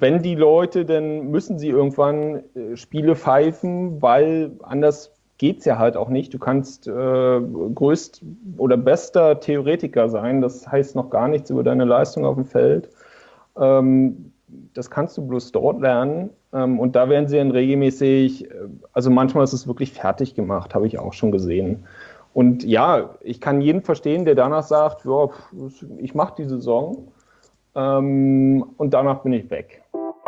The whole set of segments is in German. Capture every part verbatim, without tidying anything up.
wenn die Leute, dann müssen sie irgendwann äh, Spiele pfeifen, weil anders geht's ja halt auch nicht. Du kannst äh, größt oder bester Theoretiker sein, das heißt noch gar nichts über deine Leistung auf dem Feld. Ähm, das kannst du bloß dort lernen. Ähm, und da werden sie dann regelmäßig, also manchmal ist es wirklich fertig gemacht, habe ich auch schon gesehen. Und ja, ich kann jeden verstehen, der danach sagt, ja, ich mache die Saison ähm, und danach bin ich weg.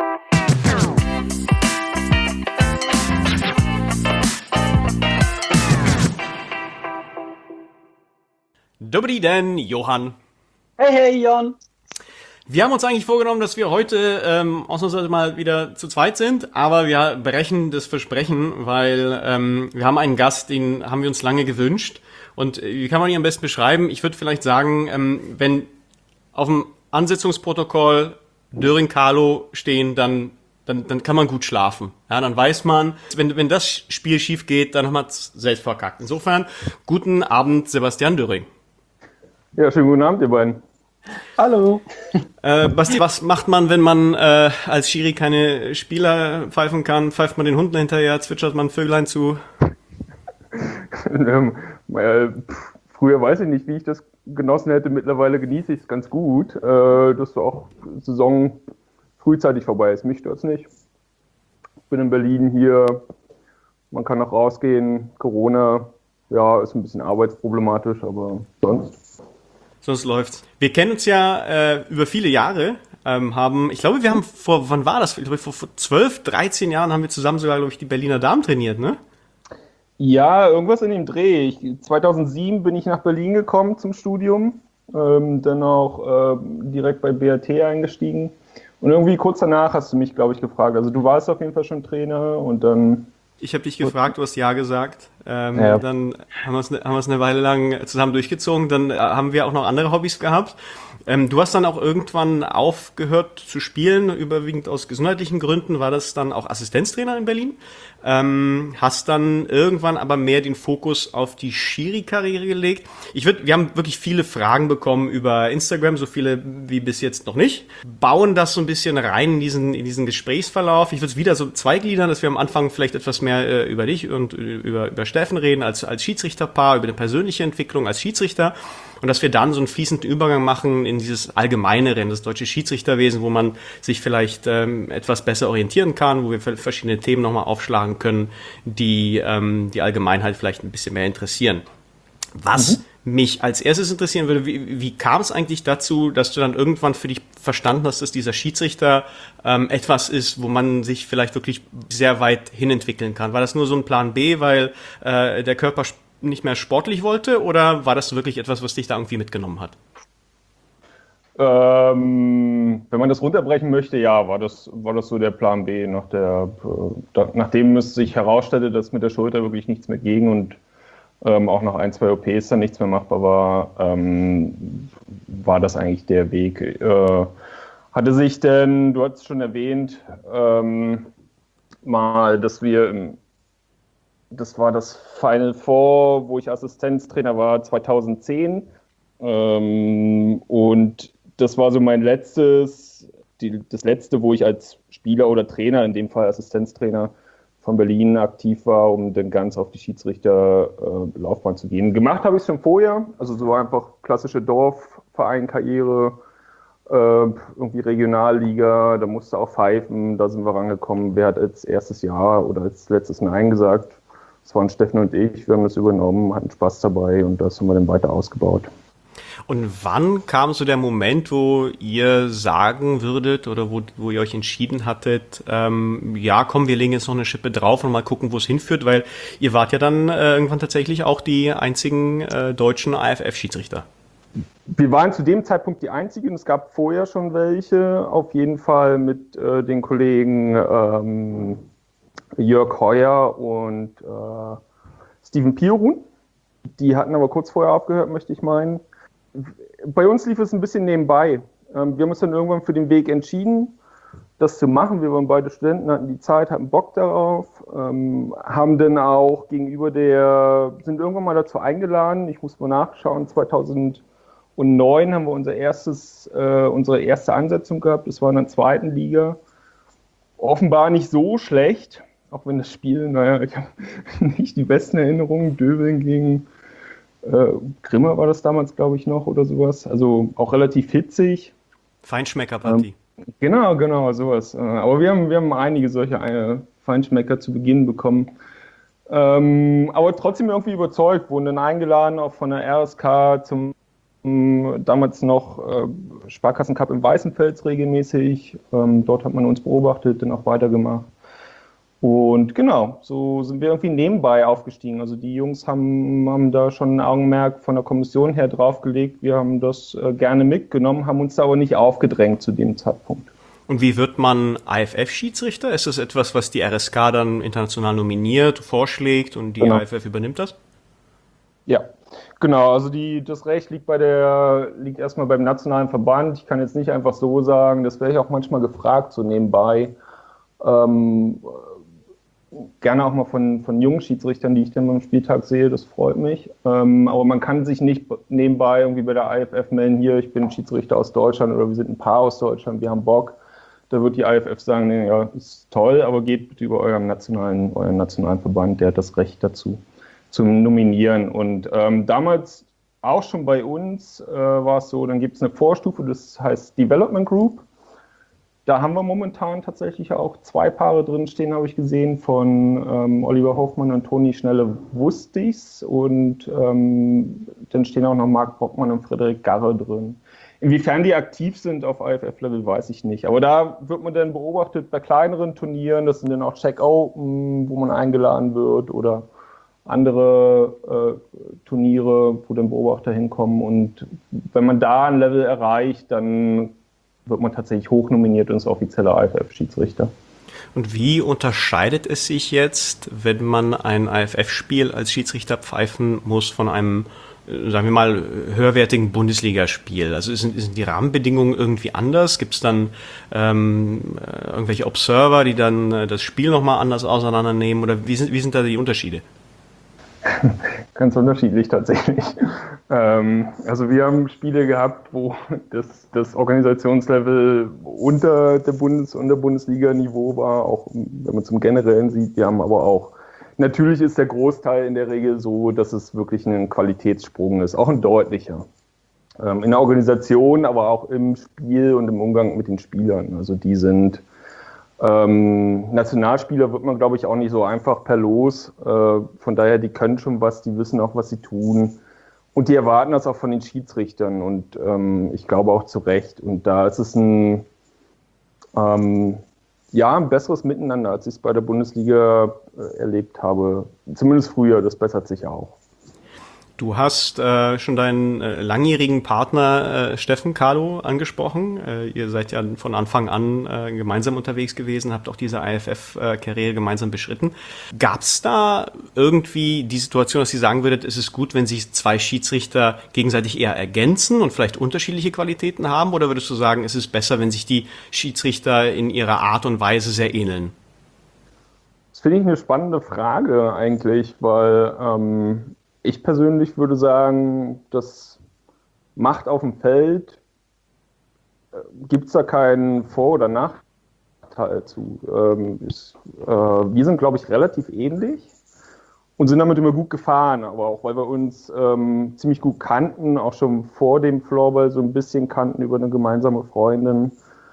Dobri den, Johann. Hey, hey, Jon. Wir haben uns eigentlich vorgenommen, dass wir heute ähm, ausnahmsweise mal wieder zu zweit sind, aber wir brechen das Versprechen, weil ähm, wir haben einen Gast, den haben wir uns lange gewünscht. Und äh, wie kann man ihn am besten beschreiben? Ich würde vielleicht sagen, ähm, wenn auf dem Ansetzungsprotokoll Döring Carlo stehen, dann Dann, dann kann man gut schlafen. Ja, dann weiß man, wenn, wenn das Spiel schief geht, dann haben wir es selbst verkackt. Insofern, guten Abend, Sebastian Döring. Ja, schönen guten Abend, ihr beiden. Hallo. Äh, Basti, was macht man, wenn man äh, als Schiri keine Spieler pfeifen kann? Pfeift man den Hunden hinterher, zwitschert man Vöglein zu? ähm, äh, früher weiß ich nicht, wie ich das genossen hätte. Mittlerweile genieße ich es ganz gut, äh, dass du auch Saison frühzeitig vorbei ist. Mich stört's nicht. Ich bin in Berlin hier. Man kann noch rausgehen. Corona, ja, ist ein bisschen arbeitsproblematisch, aber sonst. Sonst läuft's. Wir kennen uns ja äh, über viele Jahre. Ähm, haben, ich glaube, wir haben vor, wann war das? Ich glaube, vor, vor zwölf, dreizehn Jahren haben wir zusammen sogar, glaube ich, die Berliner Damen trainiert, ne? Ja, irgendwas in dem Dreh. Ich, zweitausendsieben bin ich nach Berlin gekommen zum Studium. Ähm, dann auch äh, direkt bei B R T eingestiegen. Und irgendwie kurz danach hast du mich, glaube ich, gefragt. Also du warst auf jeden Fall schon Trainer und dann... Ich habe dich gefragt, du hast Ja gesagt. Ähm, ja. Dann haben wir es haben wir es eine Weile lang zusammen durchgezogen. Dann äh, haben wir auch noch andere Hobbys gehabt. Ähm, du hast dann auch irgendwann aufgehört zu spielen, überwiegend aus gesundheitlichen Gründen. War das dann auch Assistenztrainer in Berlin? Ähm, hast dann irgendwann aber mehr den Fokus auf die Schiri-Karriere gelegt. Ich würd, wir haben wirklich viele Fragen bekommen über Instagram, so viele wie bis jetzt noch nicht. Bauen das so ein bisschen rein in diesen, in diesen Gesprächsverlauf. Ich würde es wieder so zweigliedern, dass wir am Anfang vielleicht etwas mehr äh, über dich und über, über Steffen reden als, als Schiedsrichterpaar, über eine persönliche Entwicklung als Schiedsrichter. Und dass wir dann so einen fließenden Übergang machen in dieses Allgemeinere, in das deutsche Schiedsrichterwesen, wo man sich vielleicht ähm, etwas besser orientieren kann, wo wir verschiedene Themen nochmal aufschlagen können, die ähm, die Allgemeinheit vielleicht ein bisschen mehr interessieren. Was mhm. mich als erstes interessieren würde, wie, wie kam es eigentlich dazu, dass du dann irgendwann für dich verstanden hast, dass dieser Schiedsrichter ähm, etwas ist, wo man sich vielleicht wirklich sehr weit hinentwickeln kann? War das nur so ein Plan B, weil äh, der Körper nicht mehr sportlich wollte, oder war das wirklich etwas, was dich da irgendwie mitgenommen hat? Ähm, wenn man das runterbrechen möchte, ja, war das, war das so der Plan B, nach der, äh, da, nachdem es sich herausstellte, dass mit der Schulter wirklich nichts mehr ging und ähm, auch nach ein, zwei O Ps dann nichts mehr machbar war, ähm, war das eigentlich der Weg. Äh, hatte sich denn, du hast es schon erwähnt, ähm, mal, dass wir im Das war das Final Four, wo ich Assistenztrainer war, zweitausendzehn. Ähm, und das war so mein letztes, die, das letzte, wo ich als Spieler oder Trainer, in dem Fall Assistenztrainer von Berlin aktiv war, um dann ganz auf die Schiedsrichterlaufbahn äh, zu gehen. Gemacht habe ich es schon vorher, also so einfach klassische Dorfverein-Karriere, äh, irgendwie Regionalliga, da musste auch pfeifen, da sind wir rangekommen. Wer hat als erstes Ja oder als letztes Nein gesagt? Das waren Steffen und ich, wir haben das übernommen, hatten Spaß dabei und das haben wir dann weiter ausgebaut. Und wann kam so der Moment, wo ihr sagen würdet oder wo, wo ihr euch entschieden hattet, ähm, ja komm, wir legen jetzt noch eine Schippe drauf und mal gucken, wo es hinführt, weil ihr wart ja dann äh, irgendwann tatsächlich auch die einzigen äh, deutschen A F F-Schiedsrichter. Wir waren zu dem Zeitpunkt die einzigen, es gab vorher schon welche, auf jeden Fall mit äh, den Kollegen ähm, Jörg Heuer und äh, Steven Pirun. Die hatten aber kurz vorher aufgehört, möchte ich meinen. Bei uns lief es ein bisschen nebenbei. Ähm, wir haben uns dann irgendwann für den Weg entschieden, das zu machen. Wir waren beide Studenten, hatten die Zeit, hatten Bock darauf, ähm, haben dann auch gegenüber der, sind irgendwann mal dazu eingeladen, ich muss mal nachschauen, zweitausendneun haben wir unser erstes, äh, unsere erste Ansetzung gehabt, das war in der zweiten Liga. offenbar nicht so schlecht, auch wenn das Spiel, naja, ich habe nicht die besten Erinnerungen. Döbeln gegen äh, Grimma war das damals, glaube ich, noch oder sowas. Also auch relativ hitzig. Feinschmeckerpartie. Ähm, genau, genau, sowas. Äh, aber wir haben, wir haben einige solche äh, Feinschmecker zu Beginn bekommen. Ähm, aber trotzdem irgendwie überzeugt, wurden dann eingeladen, auch von der R S K zum ähm, damals noch äh, Sparkassencup im Weißenfels regelmäßig. Ähm, dort hat man uns beobachtet, dann auch weitergemacht. Und genau, so sind wir irgendwie nebenbei aufgestiegen. Also die Jungs haben, haben da schon ein Augenmerk von der Kommission her draufgelegt. Wir haben das äh, gerne mitgenommen, haben uns da aber nicht aufgedrängt zu dem Zeitpunkt. Und wie wird man I F F-Schiedsrichter? Ist das etwas, was die R S K dann international nominiert, vorschlägt und die genau. I F F übernimmt das? Ja, genau. Also die, das Recht liegt bei der, liegt erstmal beim nationalen Verband. Ich kann jetzt nicht einfach so sagen, das wäre ich auch manchmal gefragt, so nebenbei. Ähm, gerne auch mal von, von jungen Schiedsrichtern, die ich dann beim Spieltag sehe, das freut mich. Ähm, aber man kann sich nicht nebenbei irgendwie bei der I F F melden, hier, ich bin Schiedsrichter aus Deutschland oder wir sind ein Paar aus Deutschland, wir haben Bock. Da wird die I F F sagen, nee, ja, ist toll, aber geht bitte über euren nationalen, euren nationalen Verband, der hat das Recht dazu, zum Nominieren. Und ähm, damals auch schon bei uns äh, war es so, dann gibt es eine Vorstufe, das heißt Development Group. Da haben wir momentan tatsächlich auch zwei Paare drin stehen, habe ich gesehen, von ähm, Oliver Hoffmann und Toni Schnelle-Wustis. Und ähm, dann stehen auch noch Marc Brockmann und Frederik Garre drin. Inwiefern die aktiv sind auf I F F-Level, weiß ich nicht. Aber da wird man dann beobachtet bei kleineren Turnieren. Das sind dann auch Czech Open, wo man eingeladen wird oder andere äh, Turniere, wo dann Beobachter hinkommen. Und wenn man da ein Level erreicht, dann wird man tatsächlich hochnominiert und ist offizieller I F F-Schiedsrichter. Und wie unterscheidet es sich jetzt, wenn man ein I F F-Spiel als Schiedsrichter pfeifen muss von einem, sagen wir mal, höherwertigen Bundesligaspiel? Also sind, sind die Rahmenbedingungen irgendwie anders? Gibt es dann ähm, irgendwelche Observer, die dann äh, das Spiel nochmal anders auseinandernehmen? Oder wie sind, wie sind da die Unterschiede? Ganz unterschiedlich tatsächlich. Ähm, also wir haben Spiele gehabt, wo das, das Organisationslevel unter der Bundes- und der Bundesliga-Niveau war, auch wenn man zum Generellen sieht. Wir haben aber auch, natürlich ist der Großteil in der Regel so, dass es wirklich ein Qualitätssprung ist, auch ein deutlicher. Ähm, in der Organisation, aber auch im Spiel und im Umgang mit den Spielern. Also die sind Ähm, Nationalspieler wird man, glaube ich, auch nicht so einfach per Los. Äh, von daher, die können schon was, die wissen auch, was sie tun. Und die erwarten das auch von den Schiedsrichtern. Und ähm, ich glaube auch zu Recht. Und da ist es ein, ähm, ja, ein besseres Miteinander, als ich es bei der Bundesliga äh, erlebt habe. Zumindest früher, das bessert sich auch. Du hast äh, schon deinen äh, langjährigen Partner äh, Steffen Carlo angesprochen. Äh, ihr seid ja von Anfang an äh, gemeinsam unterwegs gewesen, habt auch diese I F F-Karriere gemeinsam beschritten. Gab es da irgendwie die Situation, dass ihr sagen würdet, es ist gut, wenn sich zwei Schiedsrichter gegenseitig eher ergänzen und vielleicht unterschiedliche Qualitäten haben? Oder würdest du sagen, es ist besser, wenn sich die Schiedsrichter in ihrer Art und Weise sehr ähneln? Das finde ich eine spannende Frage eigentlich, weil ähm, ich persönlich würde sagen, das Macht auf dem Feld, äh, gibt es da keinen Vor- oder Nachteil zu. Ähm, ist, äh, wir sind, glaube ich, relativ ähnlich und sind damit immer gut gefahren, aber auch weil wir uns ähm, ziemlich gut kannten, auch schon vor dem Floorball so ein bisschen kannten über eine gemeinsame Freundin.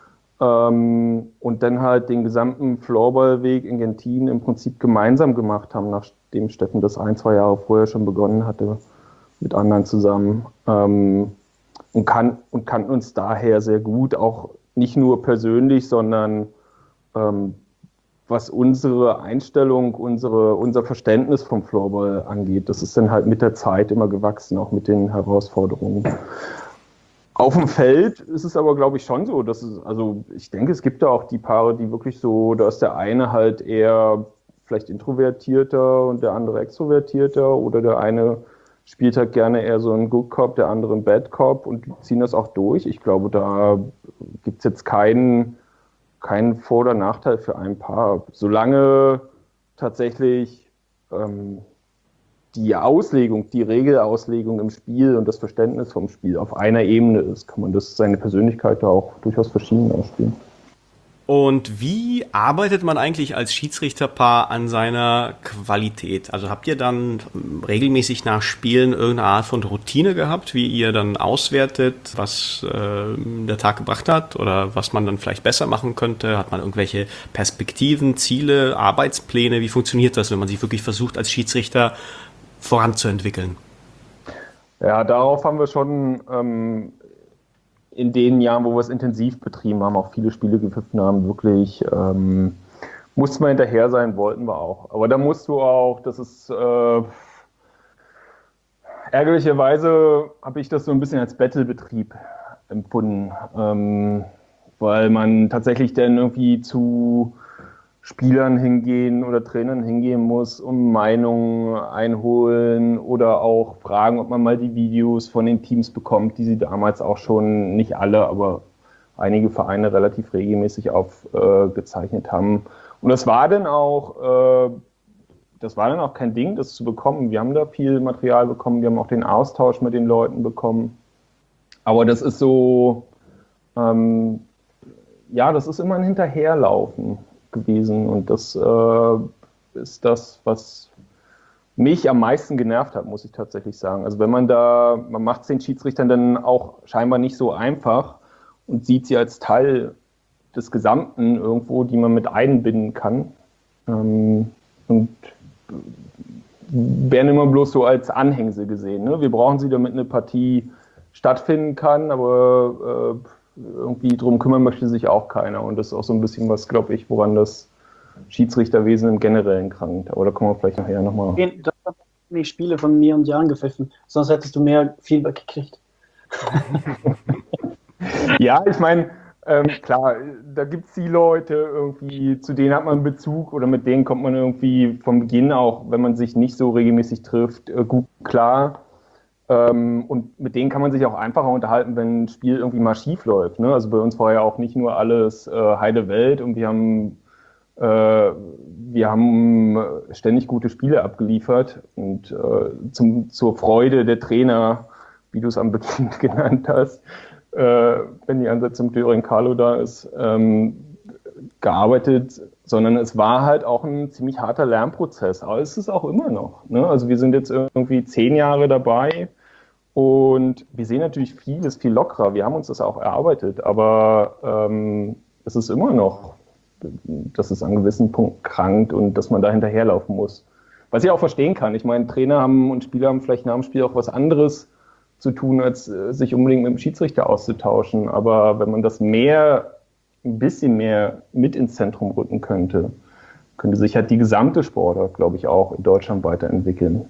Ähm, und dann halt den gesamten Floorball-Weg in Gentin im Prinzip gemeinsam gemacht haben, nachdem Steffen das ein, zwei Jahre vorher schon begonnen hatte, mit anderen zusammen. Ähm, und, kann, und kannten uns daher sehr gut, auch nicht nur persönlich, sondern ähm, was unsere Einstellung, unsere, unser Verständnis vom Floorball angeht. Das ist dann halt mit der Zeit immer gewachsen, auch mit den Herausforderungen. Auf dem Feld ist es aber, glaube ich, schon so, dass es, also ich denke, es gibt da auch die Paare, die wirklich so, da ist der eine halt eher vielleicht introvertierter und der andere extrovertierter oder der eine spielt halt gerne eher so einen Good Cop, der andere einen Bad Cop und die ziehen das auch durch. Ich glaube, da gibt es jetzt keinen, keinen Vor- oder Nachteil für ein Paar. Solange tatsächlich ähm, die Auslegung, die Regelauslegung im Spiel und das Verständnis vom Spiel auf einer Ebene ist, kann man das seine Persönlichkeit da auch durchaus verschieden ausspielen. Und wie arbeitet man eigentlich als Schiedsrichterpaar an seiner Qualität? Also habt ihr dann regelmäßig nach Spielen irgendeine Art von Routine gehabt, wie ihr dann auswertet, was äh, der Tag gebracht hat oder was man dann vielleicht besser machen könnte? Hat man irgendwelche Perspektiven, Ziele, Arbeitspläne? Wie funktioniert das, wenn man sich wirklich versucht, als Schiedsrichter voranzuentwickeln? Ja, darauf haben wir schon ähm, in den Jahren, wo wir es intensiv betrieben haben, auch viele Spiele gepfiffen haben, wirklich ähm, mussten wir hinterher sein, wollten wir auch. Aber da musst du auch, das ist äh, ärgerlicherweise habe ich das so ein bisschen als Battlebetrieb empfunden, ähm, weil man tatsächlich dann irgendwie zu Spielern hingehen oder Trainern hingehen muss, um Meinungen einholen oder auch fragen, ob man mal die Videos von den Teams bekommt, die sie damals auch schon, nicht alle, aber einige Vereine relativ regelmäßig aufgezeichnet äh, haben. Und das war dann auch, äh, das war dann auch kein Ding, das zu bekommen. Wir haben da viel Material bekommen, wir haben auch den Austausch mit den Leuten bekommen. Aber das ist so, ähm, ja, das ist immer ein Hinterherlaufen gewesen und das äh, ist das, was mich am meisten genervt hat, muss ich tatsächlich sagen. Also wenn man da, man macht es den Schiedsrichtern dann auch scheinbar nicht so einfach und sieht sie als Teil des Gesamten irgendwo, die man mit einbinden kann ähm, und werden immer bloß so als Anhängsel gesehen. Ne? Wir brauchen sie, damit eine Partie stattfinden kann, aber äh, irgendwie drum kümmern möchte sich auch keiner. Und das ist auch so ein bisschen was, glaube ich, woran das Schiedsrichterwesen im Generellen krankt. Aber da kommen wir vielleicht nachher nochmal. Das hat die Spiele von mir und Jan gepfiffen. Sonst hättest du mehr Feedback gekriegt. Ja, ich meine, ähm, klar, da gibt es die Leute irgendwie, zu denen hat man Bezug oder mit denen kommt man irgendwie vom Beginn auch, wenn man sich nicht so regelmäßig trifft, äh, gut klar. Ähm, und mit denen kann man sich auch einfacher unterhalten, wenn ein Spiel irgendwie mal schief läuft. Ne? Also bei uns war ja auch nicht nur alles äh, heile Welt und wir haben, äh, wir haben ständig gute Spiele abgeliefert und äh, zum, zur Freude der Trainer, wie du es am Beginn genannt hast, äh, wenn die Ansätze zum Döring Carlo da ist, ähm, gearbeitet, sondern es war halt auch ein ziemlich harter Lernprozess. Aber es ist auch immer noch. Ne? Also wir sind jetzt irgendwie zehn Jahre dabei und wir sehen natürlich vieles viel lockerer. Wir haben uns das auch erarbeitet, aber ähm, es ist immer noch, dass es an gewissen Punkten krankt und dass man da hinterherlaufen muss. Was ich auch verstehen kann. Ich meine, Trainer haben und Spieler haben vielleicht nach dem Spiel auch was anderes zu tun, als äh, sich unbedingt mit dem Schiedsrichter auszutauschen. Aber wenn man das mehr ein bisschen mehr mit ins Zentrum rücken könnte, könnte sich halt die gesamte Sportart, glaube ich, auch in Deutschland weiterentwickeln.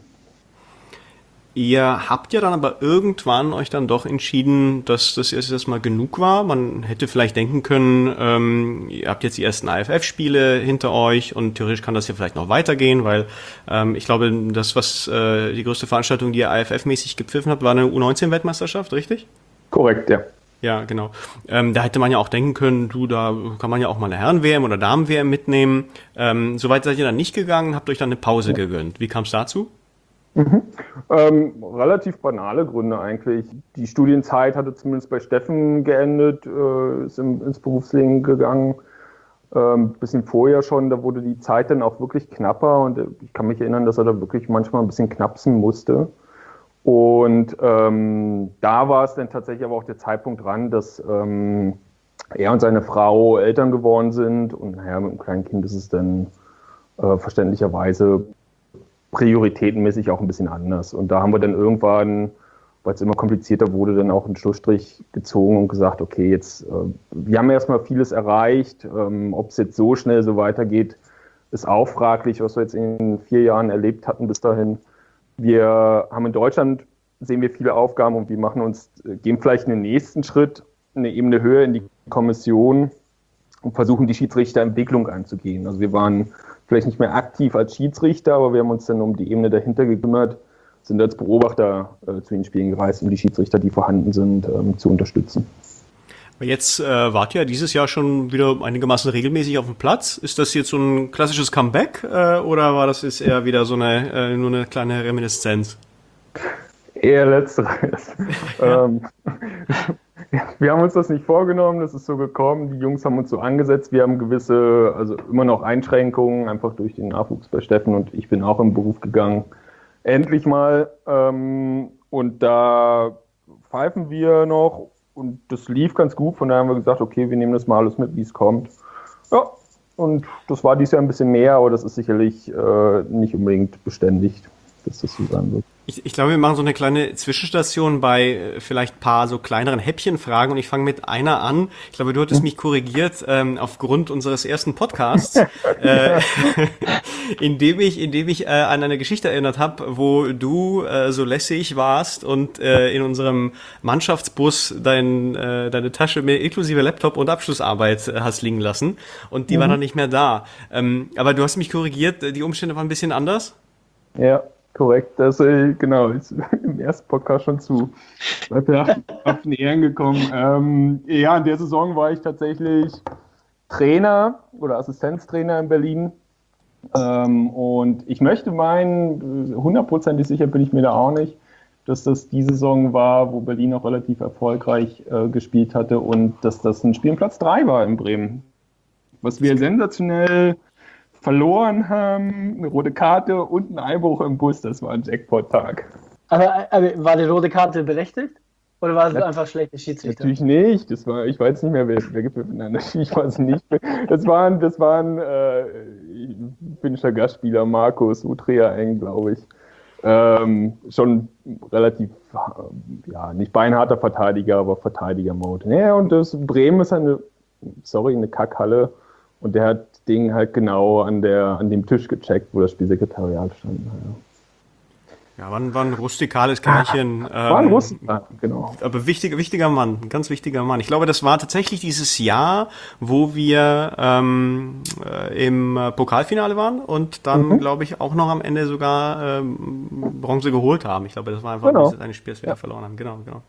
Ihr habt ja dann aber irgendwann euch dann doch entschieden, dass das erst erstmal genug war. Man hätte vielleicht denken können, ähm, ihr habt jetzt die ersten A F F-Spiele hinter euch und theoretisch kann das ja vielleicht noch weitergehen, weil ähm, ich glaube, das, was äh, die größte Veranstaltung, die ihr A F F-mäßig gepfiffen habt, war eine U neunzehn Weltmeisterschaft, richtig? Korrekt, ja. Ja, genau. Ähm, da hätte man ja auch denken können, du, da kann man ja auch mal eine Herren-W M oder Damen-W M mitnehmen. Ähm, Soweit seid ihr dann nicht gegangen, habt euch dann eine Pause gegönnt. Wie kam es dazu? Mhm. Ähm, relativ banale Gründe eigentlich. Die Studienzeit hatte zumindest bei Steffen geendet, äh, ist im, ins Berufsleben gegangen. Ähm, bisschen vorher schon, da wurde die Zeit dann auch wirklich knapper und ich kann mich erinnern, dass er da wirklich manchmal ein bisschen knapsen musste. Und ähm, da war es dann tatsächlich aber auch der Zeitpunkt dran, dass ähm, er und seine Frau Eltern geworden sind und naja, mit einem kleinen Kind ist es dann äh, verständlicherweise prioritätenmäßig auch ein bisschen anders. Und da haben wir dann irgendwann, weil es immer komplizierter wurde, dann auch einen Schlussstrich gezogen und gesagt, okay, jetzt, äh, wir haben erstmal vieles erreicht, ähm, ob es jetzt so schnell so weitergeht, ist auch fraglich, was wir jetzt in den vier Jahren erlebt hatten bis dahin. Wir haben in Deutschland, sehen wir viele Aufgaben und wir machen uns, gehen vielleicht einen nächsten Schritt, eine Ebene höher in die Kommission und versuchen die Schiedsrichterentwicklung anzugehen. Also wir waren vielleicht nicht mehr aktiv als Schiedsrichter, aber wir haben uns dann um die Ebene dahinter gekümmert, sind als Beobachter äh, zu den Spielen gereist, um die Schiedsrichter, die vorhanden sind, ähm, zu unterstützen. Jetzt äh, wart ihr dieses Jahr schon wieder einigermaßen regelmäßig auf dem Platz. Ist das jetzt so ein klassisches Comeback äh, oder war das jetzt eher wieder so eine äh, nur eine kleine Reminiszenz? Eher letzteres. ähm, Wir haben uns das nicht vorgenommen, das ist so gekommen. Die Jungs haben uns so angesetzt. Wir haben gewisse, also immer noch Einschränkungen, einfach durch den Nachwuchs bei Steffen, und ich bin auch im Beruf gegangen. Endlich mal. Ähm, und da pfeifen wir noch und das lief ganz gut. Von daher haben wir gesagt, okay, wir nehmen das mal alles mit, wie es kommt. Ja, und das war dieses Jahr ein bisschen mehr, aber das ist sicherlich äh, nicht unbedingt beständig, dass das so sein wird. Ich, ich glaube, wir machen so eine kleine Zwischenstation bei äh, vielleicht paar so kleineren Häppchenfragen und ich fange mit einer an. Ich glaube, du hattest mich korrigiert ähm, aufgrund unseres ersten Podcasts, äh, indem ich, indem ich äh, an eine Geschichte erinnert habe, wo du äh, so lässig warst und äh, in unserem Mannschaftsbus dein, äh, deine Tasche mit inklusive Laptop und Abschlussarbeit äh, hast liegen lassen und die mhm. war dann nicht mehr da. Ähm, aber du hast mich korrigiert, die Umstände waren ein bisschen anders? Ja. Korrekt, das äh, genau, ist im ersten Podcast schon zu auf den Ehren gekommen. Ähm, ja, in der Saison war ich tatsächlich Trainer oder Assistenztrainer in Berlin. Ähm, und ich möchte meinen, hundertprozentig sicher bin ich mir da auch nicht, dass das die Saison war, wo Berlin auch relativ erfolgreich äh, gespielt hatte und dass das ein Spiel um Platz drei war in Bremen. Was wir sensationell verloren haben, eine rote Karte und ein Einbruch im Bus, das war ein Jackpot-Tag. Aber, aber war die rote Karte berechtigt? Oder war es ja, einfach schlechte Schiedsrichter? Natürlich nicht. Das war, ich weiß nicht mehr, wer, wer gibt nein, ich weiß nicht. Das waren, das waren äh, finnischer Gastspieler Markus Utreaeng, glaube ich. Ähm, schon relativ, ja, nicht beinharter Verteidiger, aber Verteidiger-Mode. Ja, und das Bremen ist eine, sorry, eine Kackhalle. Und der hat Ding halt genau an der an dem Tisch gecheckt, wo das Spielsekretariat stand. Ja, ja war, ein, war ein rustikales Kerlchen. Ah, war ein ähm, Rustikal, genau. Aber wichtiger, wichtiger Mann, ein ganz wichtiger Mann. Ich glaube, das war tatsächlich dieses Jahr, wo wir ähm, äh, im Pokalfinale waren und dann, mhm. glaube ich, auch noch am Ende sogar ähm, Bronze geholt haben. Ich glaube, das war einfach genau. dieses eine Spiel, das wir ja. verloren haben. Genau, genau.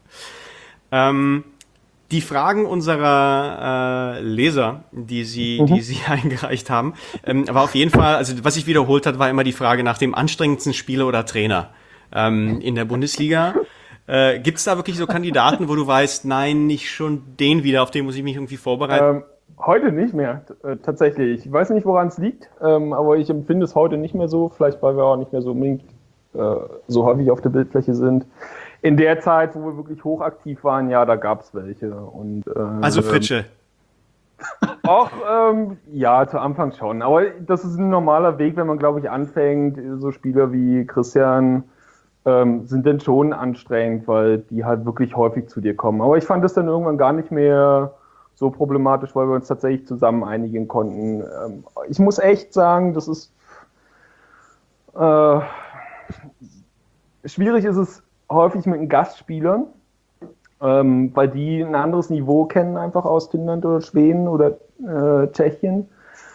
Ähm, Die Fragen unserer äh, Leser, die sie, mhm. die sie eingereicht haben, ähm, war auf jeden Fall, also was sich wiederholt hat, war immer die Frage nach dem anstrengendsten Spieler oder Trainer ähm, in der Bundesliga. Äh, Gibt es da wirklich so Kandidaten, wo du weißt, nein, nicht schon den wieder, auf den muss ich mich irgendwie vorbereiten? Ähm, heute nicht mehr, t- tatsächlich. Ich weiß nicht, woran es liegt, ähm, aber ich empfinde es heute nicht mehr so, vielleicht weil wir auch nicht mehr so unbedingt äh, so häufig auf der Bildfläche sind. In der Zeit, wo wir wirklich hochaktiv waren, ja, da gab es welche. Und, äh, also Fritsche. Auch, ähm, ja, zu Anfang schon. Aber das ist ein normaler Weg, wenn man, glaube ich, anfängt. So Spieler wie Christian ähm, sind dann schon anstrengend, weil die halt wirklich häufig zu dir kommen. Aber ich fand das dann irgendwann gar nicht mehr so problematisch, weil wir uns tatsächlich zusammen einigen konnten. Ähm, ich muss echt sagen, das ist äh, schwierig ist es häufig mit den Gastspielern, ähm, weil die ein anderes Niveau kennen, einfach aus Finnland oder Schweden oder äh, Tschechien.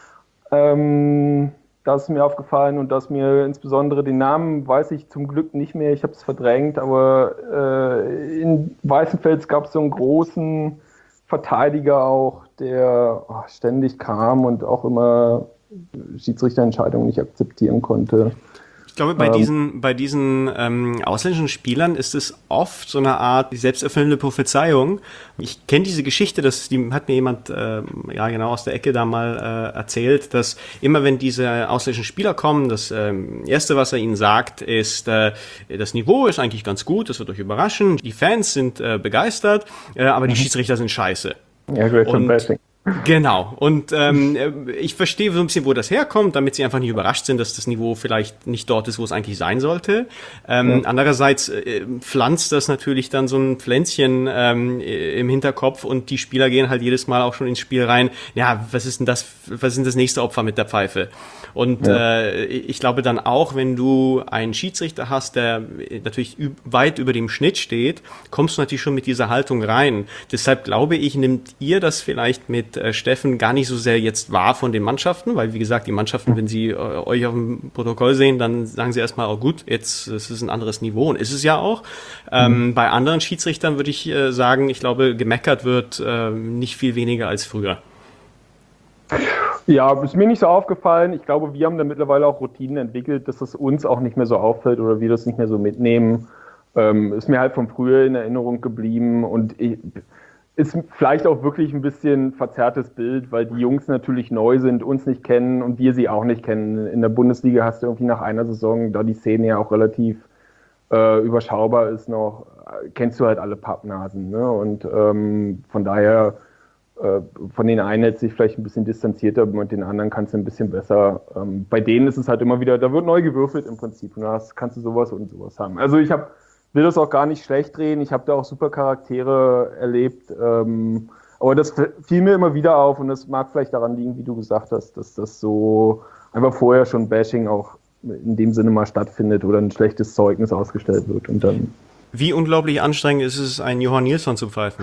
Ähm, das ist mir aufgefallen und dass mir insbesondere den Namen weiß ich zum Glück nicht mehr, ich habe es verdrängt, aber äh, in Weißenfels gab es so einen großen Verteidiger auch, der oh, ständig kam und auch immer Schiedsrichterentscheidungen nicht akzeptieren konnte. Ich glaube, bei diesen, bei diesen ähm, ausländischen Spielern ist es oft so eine Art selbsterfüllende Prophezeiung. Ich kenne diese Geschichte, das die hat mir jemand äh, ja genau aus der Ecke da mal äh, erzählt, dass immer wenn diese ausländischen Spieler kommen, das ähm, Erste, was er ihnen sagt, ist, äh, das Niveau ist eigentlich ganz gut, das wird euch überraschen, die Fans sind äh, begeistert, äh, aber die Schiedsrichter sind scheiße. Ja, great from betting. Genau. Und ähm, ich verstehe so ein bisschen, wo das herkommt, damit sie einfach nicht überrascht sind, dass das Niveau vielleicht nicht dort ist, wo es eigentlich sein sollte. Ähm, ja. Andererseits äh, pflanzt das natürlich dann so ein Pflänzchen ähm, im Hinterkopf und die Spieler gehen halt jedes Mal auch schon ins Spiel rein. Ja, was ist denn das? Was ist denn das nächste Opfer mit der Pfeife? Und ja. äh, ich glaube dann auch, wenn du einen Schiedsrichter hast, der natürlich üb- weit über dem Schnitt steht, kommst du natürlich schon mit dieser Haltung rein. Deshalb glaube ich, nimmt ihr das vielleicht mit äh, Steffen gar nicht so sehr jetzt wahr von den Mannschaften, weil wie gesagt, die Mannschaften, wenn sie äh, euch auf dem Protokoll sehen, dann sagen sie erstmal, oh gut, jetzt es ist ein anderes Niveau und ist es ja auch. Ähm, mhm. Bei anderen Schiedsrichtern würde ich äh, sagen, ich glaube, gemeckert wird äh, nicht viel weniger als früher. Ja, ist mir nicht so aufgefallen. Ich glaube, wir haben da mittlerweile auch Routinen entwickelt, dass es uns auch nicht mehr so auffällt oder wir das nicht mehr so mitnehmen. Ähm, ist mir halt von früher in Erinnerung geblieben und ich, ist vielleicht auch wirklich ein bisschen verzerrtes Bild, weil die Jungs natürlich neu sind, uns nicht kennen und wir sie auch nicht kennen. In der Bundesliga hast du irgendwie nach einer Saison, da die Szene ja auch relativ äh, überschaubar ist noch, kennst du halt alle Pappnasen. Ne? Und ähm, von daher, äh, von den einen hält sich vielleicht ein bisschen distanzierter, mit den anderen kannst du ein bisschen besser. Ähm, bei denen ist es halt immer wieder, da wird neu gewürfelt im Prinzip und da kannst du sowas und sowas haben. Also ich habe will das auch gar nicht schlecht reden. Ich habe da auch super Charaktere erlebt. Ähm, aber das fiel mir immer wieder auf und das mag vielleicht daran liegen, wie du gesagt hast, dass das so einfach vorher schon Bashing auch in dem Sinne mal stattfindet oder ein schlechtes Zeugnis ausgestellt wird. Und dann Wie unglaublich anstrengend ist es, einen Johann Nilsson zu pfeifen?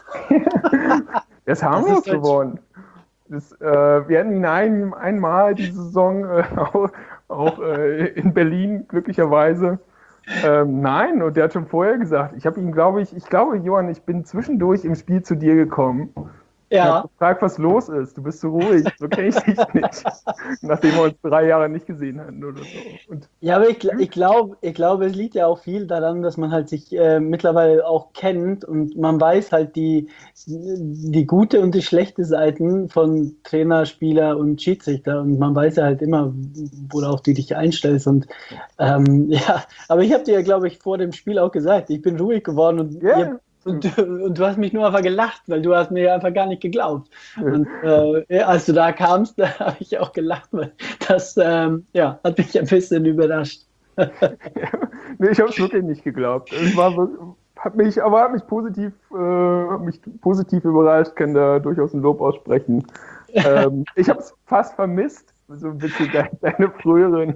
Das haben wir uns gewonnen. Das, äh, wir hatten ihn ein, einmal diese Saison äh, auch, auch äh, in Berlin glücklicherweise. Ähm, nein, und der hat schon vorher gesagt, ich habe ihn, glaube ich, ich glaube, Johann, ich bin zwischendurch im Spiel zu dir gekommen. Ja. Ich habe gefragt, was los ist. Du bist so ruhig, so kenne ich dich nicht. Nachdem wir uns drei Jahre nicht gesehen hatten oder so. Und ja, aber ich, ich glaube, ich glaub, es liegt ja auch viel daran, dass man halt sich äh, mittlerweile auch kennt und man weiß halt die, die gute und die schlechte Seiten von Trainer, Spieler und Schiedsrichter und man weiß ja halt immer, worauf du dich einstellst und ähm, ja, aber ich habe dir ja, glaube ich, vor dem Spiel auch gesagt, ich bin ruhig geworden und yeah. ihr, Und du, und du hast mich nur einfach gelacht, weil du hast mir einfach gar nicht geglaubt. Und äh, als du da kamst, da habe ich auch gelacht, weil das ähm, ja, hat mich ein bisschen überrascht. Ja, nee, ich habe es wirklich nicht geglaubt. Es war, hat mich, aber hat mich positiv, äh, hat mich positiv überrascht, kann da durchaus ein Lob aussprechen. ähm, ich habe es fast vermisst, so ein bisschen deine, deine früheren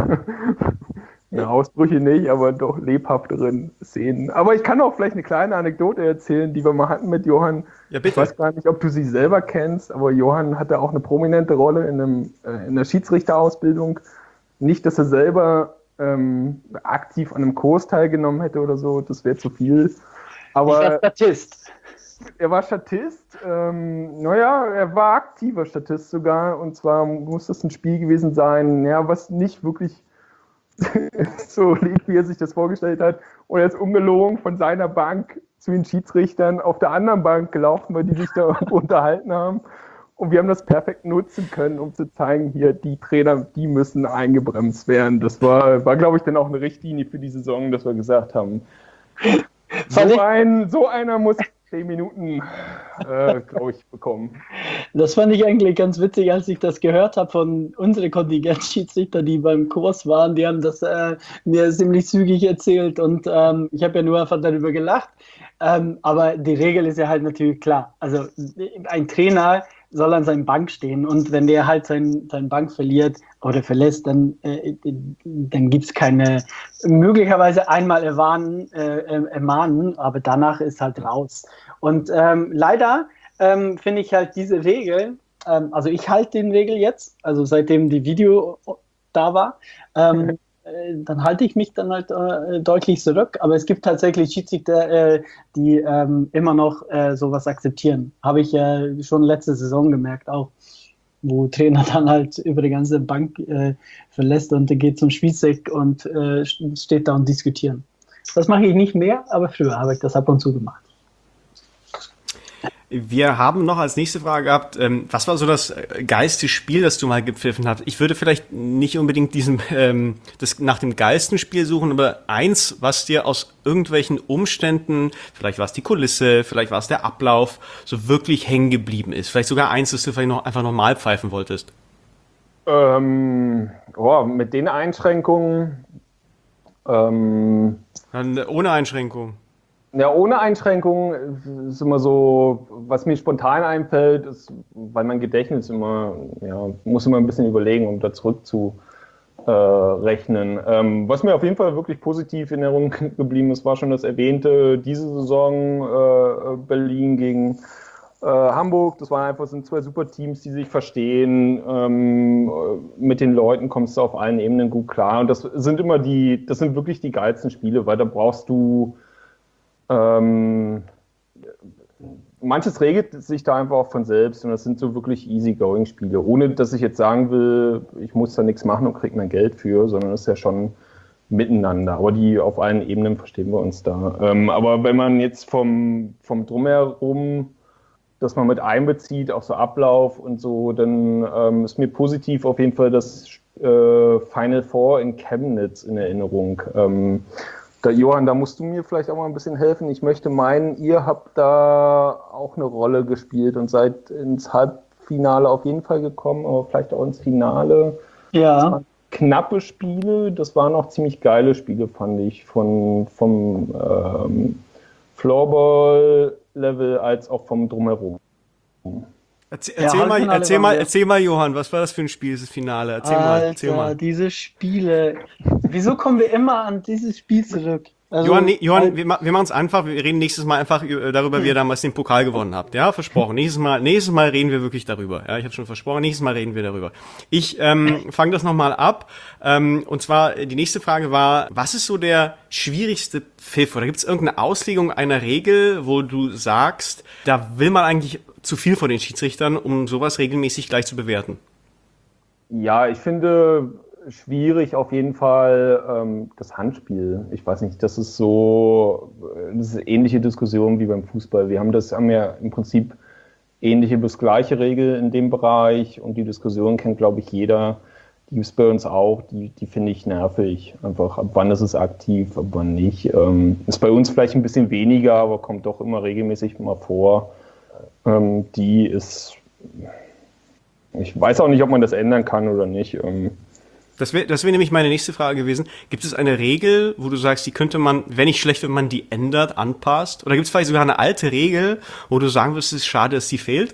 ja, Ausbrüche nicht, aber doch lebhafteren Szenen. Aber ich kann auch vielleicht eine kleine Anekdote erzählen, die wir mal hatten mit Johann. Ja, bitte. Ich weiß gar nicht, ob du sie selber kennst, aber Johann hatte auch eine prominente Rolle in, einem, äh, in der Schiedsrichterausbildung. Nicht, dass er selber ähm, aktiv an einem Kurs teilgenommen hätte oder so, das wäre zu viel. Aber ich war Statist. Er war Statist, ähm, naja, er war aktiver Statist sogar, und zwar muss das ein Spiel gewesen sein, ja, was nicht wirklich so liegt, wie er sich das vorgestellt hat. Und er ist ungelogen von seiner Bank zu den Schiedsrichtern auf der anderen Bank gelaufen, weil die sich da unterhalten haben. Und wir haben das perfekt nutzen können, um zu zeigen, hier, die Trainer, die müssen eingebremst werden. Das war, war glaube ich, dann auch eine Richtlinie für die Saison, dass wir gesagt haben, so, ein, so einer muss zehn Minuten, äh, glaube ich, bekommen. Das fand ich eigentlich ganz witzig, als ich das gehört habe von unseren Kontingentschiedsrichter, die beim Kurs waren. Die haben das äh, mir ziemlich zügig erzählt und ähm, ich habe ja nur einfach darüber gelacht. Ähm, aber die Regel ist ja halt natürlich klar. Also ein Trainer soll an seinem Bank stehen und wenn der halt sein, sein Bank verliert oder verlässt, dann, äh, dann gibt es keine, möglicherweise einmal erwarnen, äh, ermahnen, aber danach ist halt raus. Und ähm, leider ähm, finde ich halt diese Regel, ähm, also ich halte den Regel jetzt, also seitdem die Video da war, ähm, dann halte ich mich dann halt äh, deutlich zurück. Aber es gibt tatsächlich Schiedsrichter, äh, die ähm, immer noch äh, sowas akzeptieren. Habe ich ja äh, schon letzte Saison gemerkt auch, wo Trainer dann halt über die ganze Bank äh, verlässt und geht zum Spielzeug und äh, steht da und diskutieren. Das mache ich nicht mehr, aber früher habe ich das ab und zu gemacht. Wir haben noch als nächste Frage gehabt, ähm, was war so das geilste Spiel, das du mal gepfiffen hast? Ich würde vielleicht nicht unbedingt diesen, ähm, das nach dem geilsten Spiel suchen, aber eins, was dir aus irgendwelchen Umständen, vielleicht war es die Kulisse, vielleicht war es der Ablauf, so wirklich hängen geblieben ist. Vielleicht sogar eins, das du vielleicht noch einfach nochmal pfeifen wolltest. Ähm, oh, mit den Einschränkungen. Ähm, Dann ohne Einschränkung. Ja, ohne Einschränkungen ist immer so, was mir spontan einfällt, ist, weil mein Gedächtnis immer, ja, muss immer ein bisschen überlegen, um da zurück zu äh, rechnen. Ähm, was mir auf jeden Fall wirklich positiv in Erinnerung geblieben ist, war schon das erwähnte, diese Saison äh, Berlin gegen äh, Hamburg. Das waren einfach, sind zwei super Teams, die sich verstehen. Ähm, mit den Leuten kommst du auf allen Ebenen gut klar. Und das sind immer die, das sind wirklich die geilsten Spiele, weil da brauchst du Ähm, manches regelt sich da einfach auch von selbst und das sind so wirklich easy-going-Spiele, ohne dass ich jetzt sagen will, ich muss da nichts machen und kriege mein Geld für, sondern es ist ja schon miteinander. Aber die auf allen Ebenen verstehen wir uns da. Ähm, aber wenn man jetzt vom, vom Drumherum das man mit einbezieht, auch so Ablauf und so, dann ähm, ist mir positiv auf jeden Fall das äh, Final Four in Chemnitz in Erinnerung. Ähm, da, Johann, da musst du mir vielleicht auch mal ein bisschen helfen. Ich möchte meinen, ihr habt da auch eine Rolle gespielt und seid ins Halbfinale auf jeden Fall gekommen, aber vielleicht auch ins Finale. Ja. Das waren knappe Spiele, das waren auch ziemlich geile Spiele, fand ich, von, vom ähm, Floorball-Level als auch vom Drumherum. Erzähl, erzähl, Ja, mal, Halbfinale erzähl, waren mal, wir- erzähl mal, Johann, was war das für ein Spiel, dieses Finale? Erzähl mal, erzähl Alter, mal. diese Spiele. Wieso kommen wir immer an dieses Spiel zurück? Also, Johann, nee, Johann halt- wir, ma- wir machen es einfach, wir reden nächstes Mal einfach ü- darüber, wie ihr damals den Pokal gewonnen habt. Ja, versprochen. Nächstes Mal, nächstes Mal reden wir wirklich darüber. Ja, ich habe schon versprochen, nächstes Mal reden wir darüber. Ich ähm, fange das nochmal ab. Ähm, und zwar, die nächste Frage war, was ist so der schwierigste Pfiff? Oder gibt es irgendeine Auslegung einer Regel, wo du sagst, da will man eigentlich zu viel von den Schiedsrichtern, um sowas regelmäßig gleich zu bewerten? Ja, ich finde schwierig auf jeden Fall ähm, das Handspiel. Ich weiß nicht, das ist so, das ist eine ähnliche Diskussion wie beim Fußball. Wir haben das, haben ja im Prinzip ähnliche bis gleiche Regel in dem Bereich und die Diskussion kennt, glaube ich, jeder. Die gibt es bei uns auch, die, die finde ich nervig. Einfach, ab wann ist es aktiv, ab wann nicht. Ähm, ist bei uns vielleicht ein bisschen weniger, aber kommt doch immer regelmäßig mal vor. Ähm, die ist, ich weiß auch nicht, ob man das ändern kann oder nicht. Ähm, Das wäre das wär nämlich meine nächste Frage gewesen. Gibt es eine Regel, wo du sagst, die könnte man, wenn nicht schlecht, wenn man die ändert, anpasst? Oder gibt es vielleicht sogar eine alte Regel, wo du sagen würdest, es ist schade, dass die fehlt?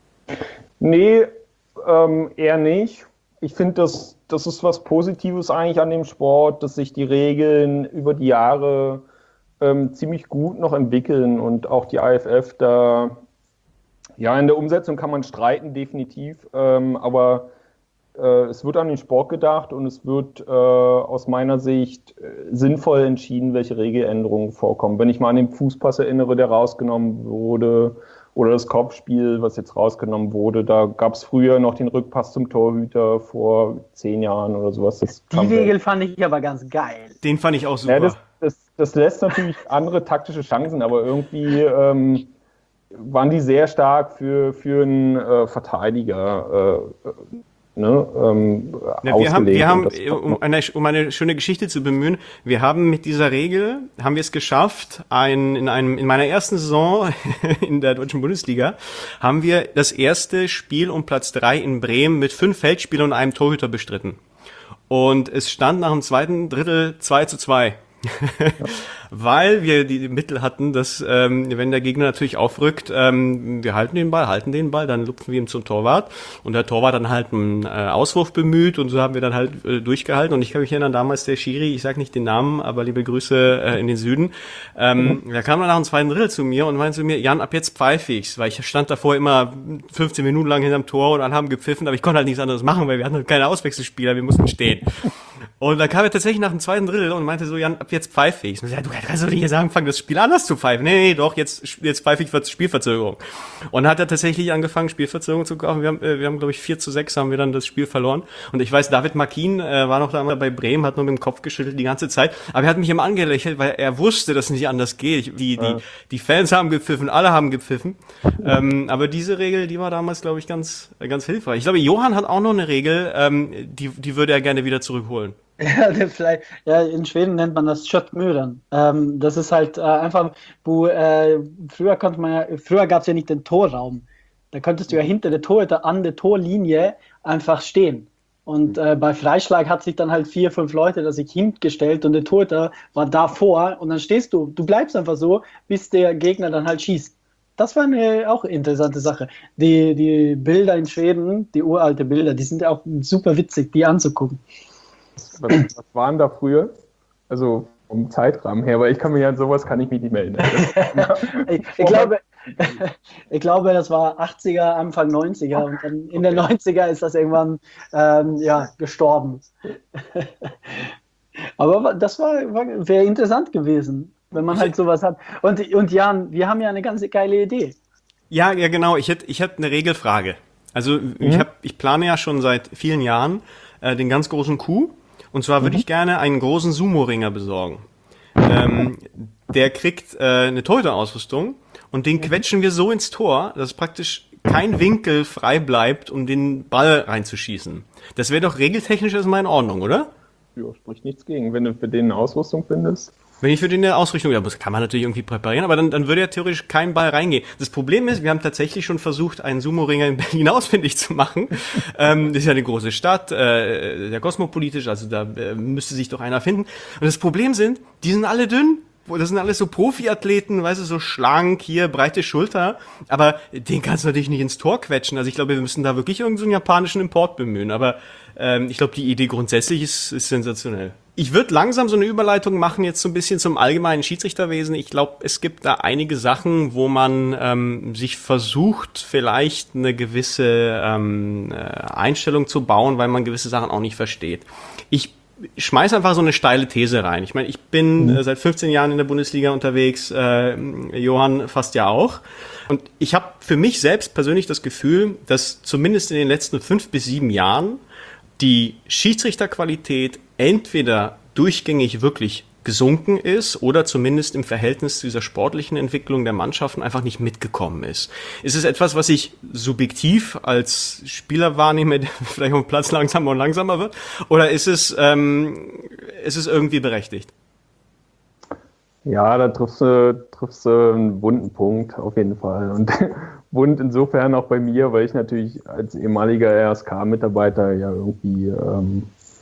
Nee, ähm, eher nicht. Ich finde, das, das ist was Positives eigentlich an dem Sport, dass sich die Regeln über die Jahre ähm, ziemlich gut noch entwickeln und auch die A F F da, ja, in der Umsetzung kann man streiten, definitiv, ähm, aber äh, es wird an den Sport gedacht und es wird äh, aus meiner Sicht äh, sinnvoll entschieden, welche Regeländerungen vorkommen. Wenn ich mal an den Fußpass erinnere, der rausgenommen wurde, oder das Kopfspiel, was jetzt rausgenommen wurde, da gab es früher noch den Rückpass zum Torhüter vor zehn Jahren oder sowas. Das die kam Regel weg. fand ich aber ganz geil. Den fand ich auch super. Ja, das, das, das lässt natürlich andere taktische Chancen, aber irgendwie ähm, waren die sehr stark für, für einen äh, Verteidiger äh, ne, ähm, Ja, wir haben, ausgelegt. wir haben Und das- um, eine, um eine schöne Geschichte zu bemühen, wir haben mit dieser Regel, haben wir es geschafft, ein, in, einem, in meiner ersten Saison in der deutschen Bundesliga, haben wir das erste Spiel um Platz drei in Bremen mit fünf Feldspielern und einem Torhüter bestritten. Und es stand nach dem zweiten Drittel zwei zu zwei. Weil wir die Mittel hatten, dass ähm, wenn der Gegner natürlich aufrückt, ähm, wir halten den Ball, halten den Ball, dann lupfen wir ihm zum Torwart und der Torwart dann halt einen äh, Auswurf bemüht und so haben wir dann halt äh, durchgehalten und ich kann mich erinnern, damals der Schiri, ich sag nicht den Namen, aber liebe Grüße äh, in den Süden, ähm, mhm. der kam dann nach dem zweiten Drittel zu mir und meinte zu mir, Jan, ab jetzt pfeife ich's, weil ich stand davor immer fünfzehn Minuten lang hinterm Tor und dann haben gepfiffen, aber ich konnte halt nichts anderes machen, weil wir hatten halt keine Auswechselspieler, wir mussten stehen. Und dann kam er tatsächlich nach dem zweiten Drittel und meinte so, Jan, ab jetzt pfeife ich. Ich so, ja, du kannst doch nicht jetzt anfangen, das Spiel anders zu pfeifen. Nee, nee, doch, jetzt, jetzt pfeife ich für Spielverzögerung. Und dann hat er tatsächlich angefangen, Spielverzögerung zu kaufen. Wir haben, äh, wir haben, glaube ich, vier zu sechs haben wir dann das Spiel verloren. Und ich weiß, David Markin äh, war noch da bei Bremen, hat nur mit dem Kopf geschüttelt die ganze Zeit. Aber er hat mich immer angelächelt, weil er wusste, dass es nicht anders geht. Ich, die, die, die Fans haben gepfiffen, alle haben gepfiffen. Ähm, aber diese Regel, die war damals, glaube ich, ganz, ganz hilfreich. Ich glaube, Johann hat auch noch eine Regel, ähm, die, die würde er gerne wieder zurückholen. Ja, der vielleicht, ja, in Schweden nennt man das Köttmören. Ähm, das ist halt äh, einfach, wo äh, früher konnte man ja, früher gab es ja nicht den Torraum. Da konntest du ja hinter der Torhüter an der Torlinie einfach stehen. Und äh, bei Freischlag hat sich dann halt vier, fünf Leute da sich hingestellt und der Torhüter war davor und dann stehst du, du bleibst einfach so, bis der Gegner dann halt schießt. Das war eine auch interessante Sache. Die, die Bilder in Schweden, die uralte Bilder, die sind auch super witzig, die anzugucken. Was, was waren da früher? Also vom Zeitrahmen her, weil ich kann mich an sowas kann ich mich nicht mehr erinnern. ich, ich, glaube, ich glaube, das war achtziger, Anfang neunziger und dann in den neunziger ist das irgendwann ähm, ja, gestorben. Aber das war, war wäre interessant gewesen, wenn man halt sowas hat. Und, und Jan, wir haben ja eine ganz geile Idee. Ja, ja, genau. Ich hätte ich hätte eine Regelfrage. Also mhm. ich, hab, ich plane ja schon seit vielen Jahren äh, den ganz großen Coup. Und zwar würde mhm. ich gerne einen großen Sumo-Ringer besorgen. Ähm, der kriegt äh, eine Torhüter-Ausrüstung und den quetschen wir so ins Tor, dass praktisch kein Winkel frei bleibt, um den Ball reinzuschießen. Das wäre doch regeltechnisch erstmal in Ordnung, oder? Ja, spricht nichts gegen, wenn du für den eine Ausrüstung findest. Wenn ich für den eine Ausrichtung, ja, das kann man natürlich irgendwie präparieren, aber dann, dann würde ja theoretisch kein Ball reingehen. Das Problem ist, wir haben tatsächlich schon versucht, einen Sumo-Ringer in Berlin ausfindig zu machen. ähm, das ist ja eine große Stadt, äh, sehr kosmopolitisch, also da äh, müsste sich doch einer finden. Und das Problem sind, die sind alle dünn. Das sind alles so Profiathleten, weißt du, so schlank, hier, breite Schulter. Aber den kannst du natürlich nicht ins Tor quetschen. Also ich glaube, wir müssen da wirklich irgendeinen so japanischen Import bemühen. Aber ähm, ich glaube, die Idee grundsätzlich ist, ist sensationell. Ich würde langsam so eine Überleitung machen jetzt so ein bisschen zum allgemeinen Schiedsrichterwesen. Ich glaube, es gibt da einige Sachen, wo man ähm, sich versucht, vielleicht eine gewisse ähm, Einstellung zu bauen, weil man gewisse Sachen auch nicht versteht. Ich schmeiß einfach so eine steile These rein. Ich meine, ich bin mhm. äh, seit fünfzehn Jahren in der Bundesliga unterwegs, äh, Johann fast ja auch. Und ich habe für mich selbst persönlich das Gefühl, dass zumindest in den letzten fünf bis sieben Jahren die Schiedsrichterqualität entweder durchgängig wirklich gesunken ist oder zumindest im Verhältnis zu dieser sportlichen Entwicklung der Mannschaften einfach nicht mitgekommen ist. Ist es etwas, was ich subjektiv als Spieler wahrnehme, der vielleicht auf dem Platz langsamer und langsamer wird? Oder ist es, ähm, ist es irgendwie berechtigt? Ja, da triffst du, triffst du einen wunden Punkt auf jeden Fall. Und wund insofern auch bei mir, weil ich natürlich als ehemaliger R S K-Mitarbeiter ja irgendwie ähm,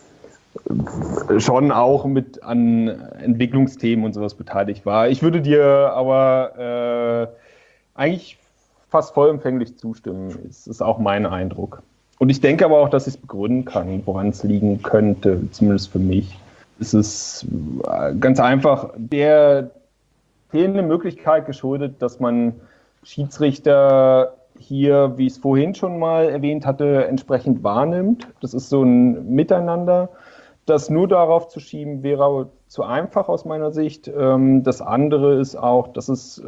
schon auch mit an Entwicklungsthemen und sowas beteiligt war. Ich würde dir aber äh, eigentlich fast vollumfänglich zustimmen. Das ist auch mein Eindruck. Und ich denke aber auch, dass ich es begründen kann, woran es liegen könnte, zumindest für mich. Es ist ganz einfach der fehlenden Möglichkeit geschuldet, dass man Schiedsrichter hier, wie ich es vorhin schon mal erwähnt hatte, entsprechend wahrnimmt. Das ist so ein Miteinander. Das nur darauf zu schieben, wäre zu einfach aus meiner Sicht. Das andere ist auch, dass es,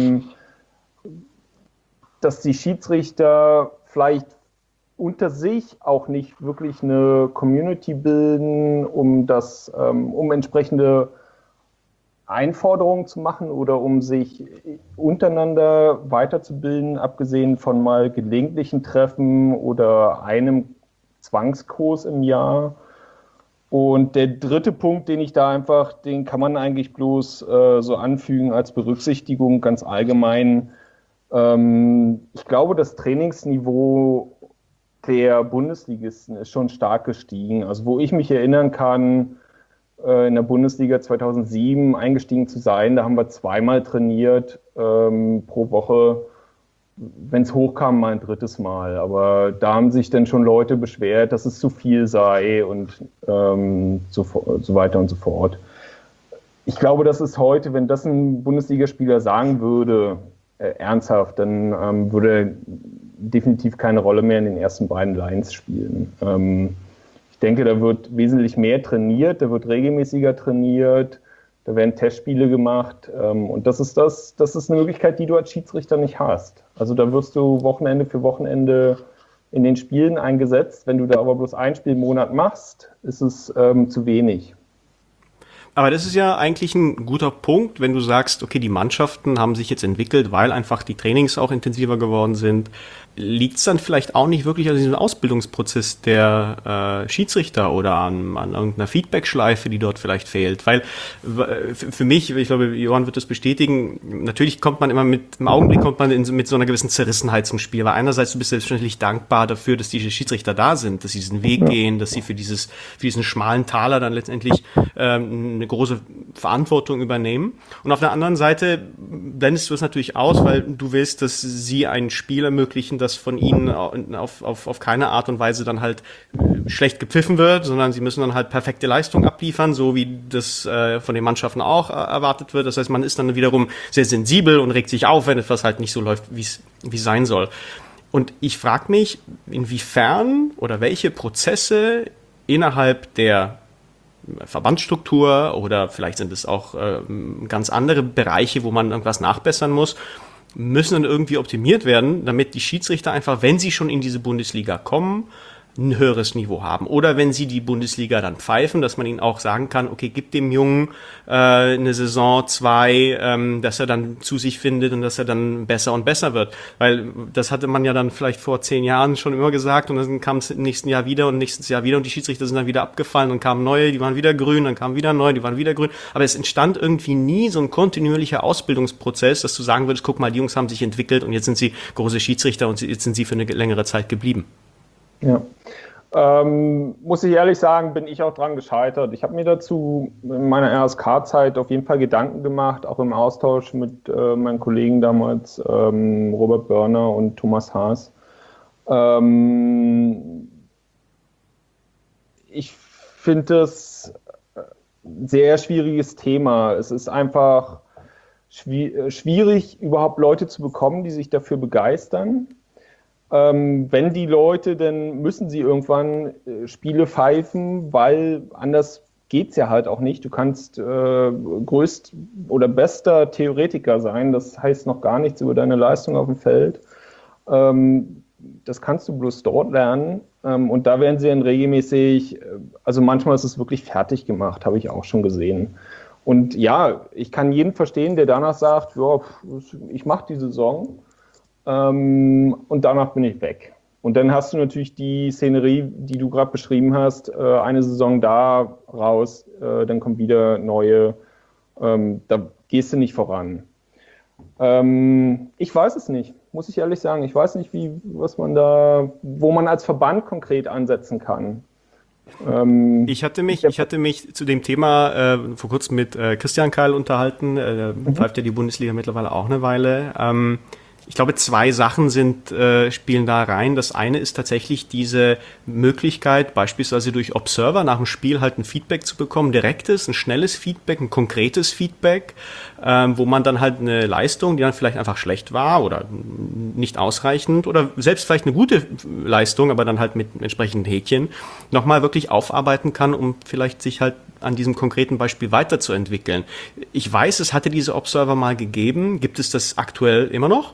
dass die Schiedsrichter vielleicht unter sich auch nicht wirklich eine Community bilden, um das, um entsprechende Einforderungen zu machen oder um sich untereinander weiterzubilden, abgesehen von mal gelegentlichen Treffen oder einem Zwangskurs im Jahr. Und der dritte Punkt, den ich da einfach, den kann man eigentlich bloß äh, so anfügen als Berücksichtigung ganz allgemein. Ähm, ich glaube, das Trainingsniveau der Bundesligisten ist schon stark gestiegen. Also wo ich mich erinnern kann, äh, in der Bundesliga zweitausendsieben eingestiegen zu sein, da haben wir zweimal trainiert ähm, pro Woche. Wenn es hochkam, mal ein drittes Mal. Aber da haben sich dann schon Leute beschwert, dass es zu viel sei und ähm, so, so weiter und so fort. Ich glaube, das ist heute, wenn das ein Bundesligaspieler sagen würde, äh, ernsthaft, dann ähm, würde er definitiv keine Rolle mehr in den ersten beiden Lines spielen. Ähm, ich denke, da wird wesentlich mehr trainiert, da wird regelmäßiger trainiert, da werden Testspiele gemacht ähm, und das ist das, das ist eine Möglichkeit, die du als Schiedsrichter nicht hast. Also da wirst du Wochenende für Wochenende in den Spielen eingesetzt. Wenn du da aber bloß ein Spiel im Monat machst, ist es ähm, zu wenig. Aber das ist ja eigentlich ein guter Punkt, wenn du sagst, okay, die Mannschaften haben sich jetzt entwickelt, weil einfach die Trainings auch intensiver geworden sind. Liegt es dann vielleicht auch nicht wirklich an diesem Ausbildungsprozess der äh, Schiedsrichter oder an, an irgendeiner Feedback-Schleife, die dort vielleicht fehlt? Weil äh, für mich, ich glaube, Johann wird das bestätigen, natürlich kommt man immer mit, im Augenblick kommt man in, mit so einer gewissen Zerrissenheit zum Spiel, weil einerseits du bist selbstverständlich dankbar dafür, dass diese Schiedsrichter da sind, dass sie diesen Weg gehen, dass sie für dieses, für diesen schmalen Taler dann letztendlich ähm, eine große Verantwortung übernehmen. Und auf der anderen Seite blendest du es natürlich aus, weil du willst, dass sie ein Spiel ermöglichen, das von ihnen auf, auf, auf keine Art und Weise dann halt schlecht gepfiffen wird, sondern sie müssen dann halt perfekte Leistung abliefern, so wie das äh, von den Mannschaften auch äh, erwartet wird. Das heißt, man ist dann wiederum sehr sensibel und regt sich auf, wenn etwas halt nicht so läuft, wie es wie es sein soll. Und ich frage mich, inwiefern oder welche Prozesse innerhalb der Verbandsstruktur oder vielleicht sind es auch äh, ganz andere Bereiche, wo man irgendwas nachbessern muss, müssen dann irgendwie optimiert werden, damit die Schiedsrichter einfach, wenn sie schon in diese Bundesliga kommen, ein höheres Niveau haben. Oder wenn sie die Bundesliga dann pfeifen, dass man ihnen auch sagen kann, okay, gib dem Jungen äh, eine Saison, zwei, ähm, dass er dann zu sich findet und dass er dann besser und besser wird. Weil das hatte man ja dann vielleicht vor zehn Jahren schon immer gesagt und dann kam es im nächsten Jahr wieder und nächstes Jahr wieder und die Schiedsrichter sind dann wieder abgefallen und kamen neue, die waren wieder grün, dann kamen wieder neue, die waren wieder grün. Aber es entstand irgendwie nie so ein kontinuierlicher Ausbildungsprozess, dass du sagen würdest, guck mal, die Jungs haben sich entwickelt und jetzt sind sie große Schiedsrichter und jetzt sind sie für eine längere Zeit geblieben. Ja, ähm, muss ich ehrlich sagen, bin ich auch dran gescheitert. Ich habe mir dazu in meiner R S K-Zeit auf jeden Fall Gedanken gemacht, auch im Austausch mit äh, meinen Kollegen damals, ähm, Robert Börner und Thomas Haas. Ähm, ich finde das ein sehr schwieriges Thema. Es ist einfach schwierig, überhaupt Leute zu bekommen, die sich dafür begeistern. Ähm, wenn die Leute, dann müssen sie irgendwann äh, Spiele pfeifen, weil anders geht's ja halt auch nicht. Du kannst äh, größt oder bester Theoretiker sein, das heißt noch gar nichts über deine Leistung auf dem Feld. Ähm, das kannst du bloß dort lernen. Ähm, und da werden sie dann regelmäßig, also manchmal ist es wirklich fertig gemacht, habe ich auch schon gesehen. Und ja, ich kann jeden verstehen, der danach sagt, ja, ich mache die Saison. Ähm, und danach bin ich weg. Und dann hast du natürlich die Szenerie, die du gerade beschrieben hast, äh, eine Saison da raus, äh, dann kommt wieder neue, ähm, da gehst du nicht voran. Ähm, ich weiß es nicht, muss ich ehrlich sagen. Ich weiß nicht, wie, was man da, wo man als Verband konkret ansetzen kann. Ähm, ich hatte mich, ich hatte mich zu dem Thema äh, vor kurzem mit äh, Christian Keil unterhalten, äh, mhm. pfeift ja die Bundesliga mittlerweile auch eine Weile. Ähm, Ich glaube, zwei Sachen sind, äh, spielen da rein. Das eine ist tatsächlich diese Möglichkeit, beispielsweise durch Observer nach dem Spiel halt ein Feedback zu bekommen, direktes, ein schnelles Feedback, ein konkretes Feedback, ähm, wo man dann halt eine Leistung, die dann vielleicht einfach schlecht war oder nicht ausreichend oder selbst vielleicht eine gute Leistung, aber dann halt mit entsprechenden Häkchen, nochmal wirklich aufarbeiten kann, um vielleicht sich halt an diesem konkreten Beispiel weiterzuentwickeln. Ich weiß, es hatte diese Observer mal gegeben. Gibt es das aktuell immer noch?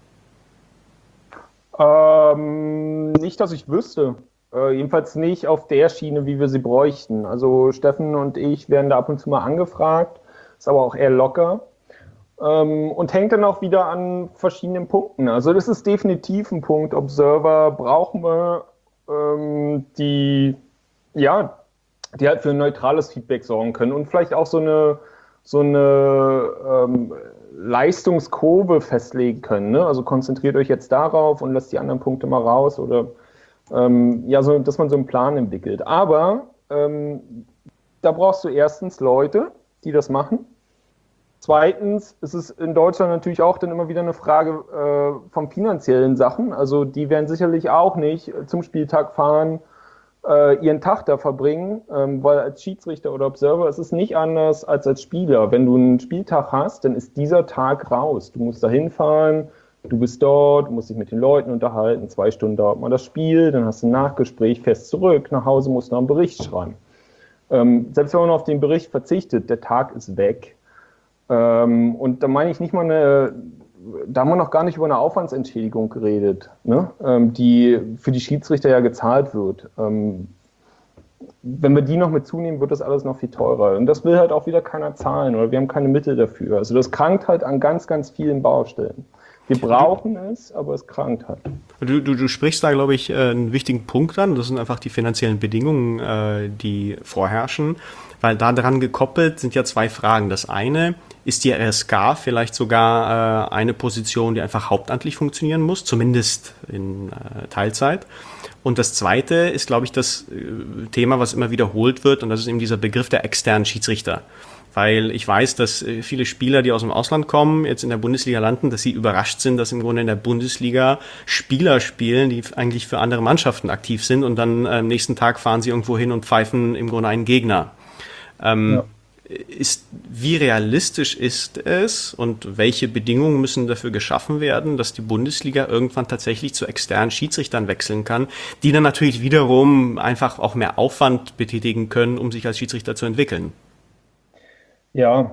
Ähm, nicht, dass ich wüsste. Äh, jedenfalls nicht auf der Schiene, wie wir sie bräuchten. Also Steffen und ich werden da ab und zu mal angefragt, ist aber auch eher locker. Ähm, und hängt dann auch wieder an verschiedenen Punkten. Also das ist definitiv ein Punkt. Observer brauchen wir, ähm, die, ja, die halt für ein neutrales Feedback sorgen können und vielleicht auch so eine, so eine ähm, Leistungskurve festlegen können. Ne? Also konzentriert euch jetzt darauf und lasst die anderen Punkte mal raus oder ähm, ja, so, dass man so einen Plan entwickelt. Aber ähm, da brauchst du erstens Leute, die das machen. Zweitens ist es in Deutschland natürlich auch dann immer wieder eine Frage äh, von finanziellen Sachen. Also die werden sicherlich auch nicht zum Spieltag fahren, ihren Tag da verbringen, ähm, weil als Schiedsrichter oder Observer ist es nicht anders als als Spieler. Wenn du einen Spieltag hast, dann ist dieser Tag raus. Du musst da hinfahren, du bist dort, du musst dich mit den Leuten unterhalten, zwei Stunden dauert mal das Spiel, dann hast du ein Nachgespräch, fährst zurück, nach Hause musst du noch einen Bericht schreiben. Ähm, selbst wenn man auf den Bericht verzichtet, der Tag ist weg. Ähm, und da meine ich nicht mal eine, da haben wir noch gar nicht über eine Aufwandsentschädigung geredet, ne? ähm, die für die Schiedsrichter ja gezahlt wird. Ähm, wenn wir die noch mit zunehmen, wird das alles noch viel teurer. Und das will halt auch wieder keiner zahlen oder wir haben keine Mittel dafür. Also das krankt halt an ganz, ganz vielen Baustellen. Wir brauchen es, aber es krankt halt. Du, du, du sprichst da, glaube ich, einen wichtigen Punkt an. Das sind einfach die finanziellen Bedingungen, die vorherrschen. Weil da dran gekoppelt sind ja zwei Fragen. Das eine, ist die R S K vielleicht sogar äh, eine Position, die einfach hauptamtlich funktionieren muss, zumindest in äh, Teilzeit. Und das zweite ist, glaube ich, das äh, Thema, was immer wiederholt wird, und das ist eben dieser Begriff der externen Schiedsrichter. Weil ich weiß, dass äh, viele Spieler, die aus dem Ausland kommen, jetzt in der Bundesliga landen, dass sie überrascht sind, dass im Grunde in der Bundesliga Spieler spielen, die eigentlich für andere Mannschaften aktiv sind und dann äh, am nächsten Tag fahren sie irgendwo hin und pfeifen im Grunde einen Gegner. Ähm, ja. Ist, wie realistisch ist es und welche Bedingungen müssen dafür geschaffen werden, dass die Bundesliga irgendwann tatsächlich zu externen Schiedsrichtern wechseln kann, die dann natürlich wiederum einfach auch mehr Aufwand betätigen können, um sich als Schiedsrichter zu entwickeln? Ja,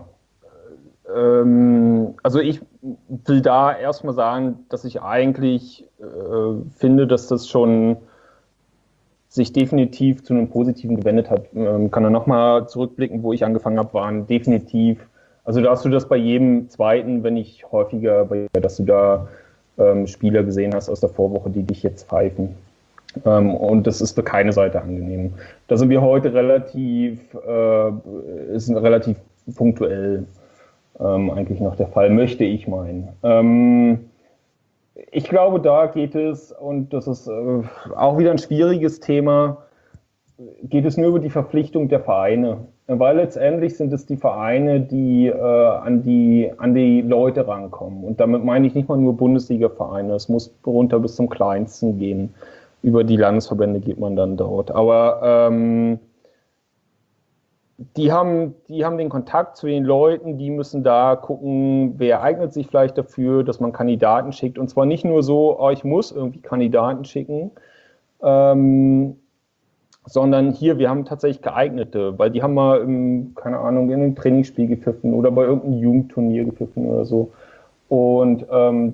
ähm, also ich will da erstmal sagen, dass ich eigentlich äh, finde, dass das schon sich definitiv zu einem Positiven gewendet hat. Ähm, kann er nochmal zurückblicken, wo ich angefangen habe, waren definitiv, also da hast du das bei jedem zweiten, wenn nicht häufiger, dass du da ähm, Spieler gesehen hast aus der Vorwoche, die dich jetzt pfeifen. Ähm, und das ist für keine Seite angenehm. Da sind wir heute relativ, äh, ist relativ punktuell ähm, eigentlich noch der Fall, möchte ich meinen. Ähm, Ich glaube, da geht es, und das ist äh, auch wieder ein schwieriges Thema, geht es nur über die Verpflichtung der Vereine. Weil letztendlich sind es die Vereine, die, äh, an die an die Leute rankommen. Und damit meine ich nicht mal nur Bundesliga-Vereine, es muss runter bis zum Kleinsten gehen. Über die Landesverbände geht man dann dort. Aber ähm, Die haben, die haben den Kontakt zu den Leuten, die müssen da gucken, wer eignet sich vielleicht dafür, dass man Kandidaten schickt. Und zwar nicht nur so, oh, ich muss irgendwie Kandidaten schicken, ähm, sondern hier, wir haben tatsächlich geeignete, weil die haben mal, im, keine Ahnung, in einem Trainingsspiel gepfiffen oder bei irgendeinem Jugendturnier gepfiffen oder so. Und ähm,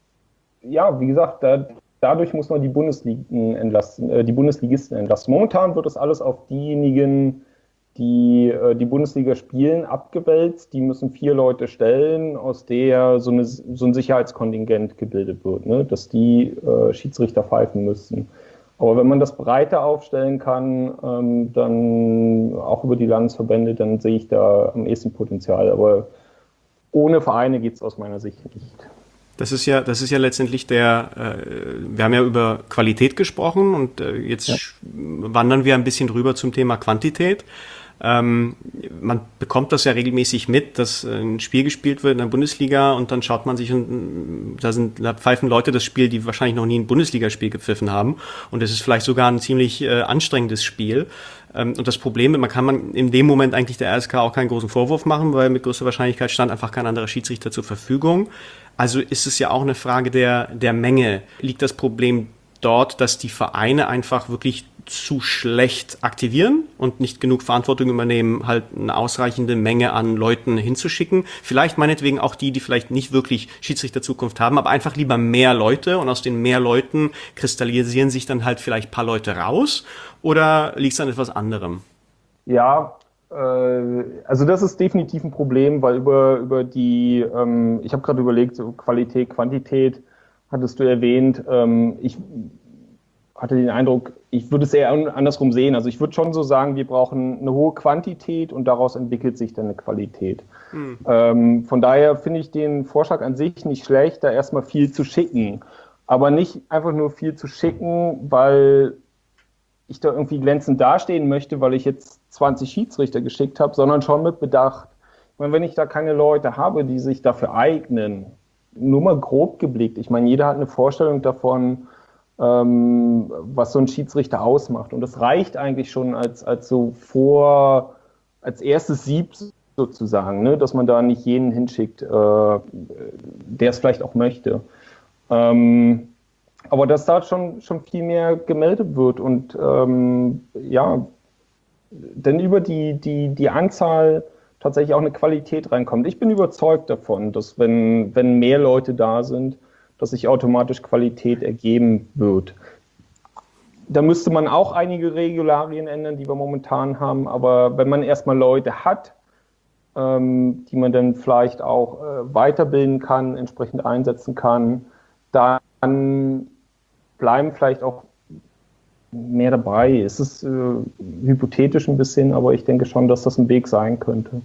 ja, wie gesagt, da, dadurch muss man die Bundesligen entlasten, äh, die Bundesligisten entlasten. Momentan wird das alles auf diejenigen, die äh, die Bundesliga spielen, abgewälzt. Die müssen vier Leute stellen, aus der so, eine, so ein Sicherheitskontingent gebildet wird, ne? Dass die äh, Schiedsrichter pfeifen müssen. Aber wenn man das breiter aufstellen kann, ähm, dann auch über die Landesverbände, dann sehe ich da am ehesten Potenzial. Aber ohne Vereine geht es aus meiner Sicht nicht. Das ist ja, das ist ja letztendlich der, äh, wir haben ja über Qualität gesprochen und äh, jetzt ja. wandern wir ein bisschen rüber zum Thema Quantität. Ähm, man bekommt das ja regelmäßig mit, dass ein Spiel gespielt wird in der Bundesliga und dann schaut man sich und da sind, da pfeifen Leute das Spiel, die wahrscheinlich noch nie ein Bundesligaspiel gepfiffen haben und es ist vielleicht sogar ein ziemlich äh, anstrengendes Spiel. Ähm, und das Problem, man kann man in dem Moment eigentlich der R S K auch keinen großen Vorwurf machen, weil mit größter Wahrscheinlichkeit stand einfach kein anderer Schiedsrichter zur Verfügung. Also ist es ja auch eine Frage der, der Menge. Liegt das Problem dort, dass die Vereine einfach wirklich zu schlecht aktivieren und nicht genug Verantwortung übernehmen, halt eine ausreichende Menge an Leuten hinzuschicken? Vielleicht meinetwegen auch die, die vielleicht nicht wirklich Schiedsrichterzukunft haben, aber einfach lieber mehr Leute und aus den mehr Leuten kristallisieren sich dann halt vielleicht ein paar Leute raus? Oder liegt es an etwas anderem? Ja, also das ist definitiv ein Problem, weil über, über die, ähm, ich habe gerade überlegt, so Qualität, Quantität hattest du erwähnt. Ähm, ich hatte den Eindruck, ich würde es eher andersrum sehen. Also ich würde schon so sagen, wir brauchen eine hohe Quantität und daraus entwickelt sich dann eine Qualität. Mhm. Ähm, von daher finde ich den Vorschlag an sich nicht schlecht, da erstmal viel zu schicken. Aber nicht einfach nur viel zu schicken, weil ich da irgendwie glänzend dastehen möchte, weil ich jetzt zwanzig Schiedsrichter geschickt habe, sondern schon mit Bedacht. Ich meine, wenn ich da keine Leute habe, die sich dafür eignen, nur mal grob geblickt, ich meine, jeder hat eine Vorstellung davon, ähm, was so ein Schiedsrichter ausmacht. Und das reicht eigentlich schon als, als so vor, als erstes Sieb sozusagen, ne? Dass man da nicht jeden hinschickt, äh, der es vielleicht auch möchte. Ähm, aber dass da schon, schon viel mehr gemeldet wird und ähm, ja, denn über die, die, die Anzahl tatsächlich auch eine Qualität reinkommt. Ich bin überzeugt davon, dass wenn, wenn mehr Leute da sind, dass sich automatisch Qualität ergeben wird. Da müsste man auch einige Regularien ändern, die wir momentan haben, aber wenn man erstmal Leute hat, ähm, die man dann vielleicht auch äh, weiterbilden kann, entsprechend einsetzen kann, dann bleiben vielleicht auch mehr dabei. Es ist äh, hypothetisch ein bisschen, aber ich denke schon, dass das ein Weg sein könnte.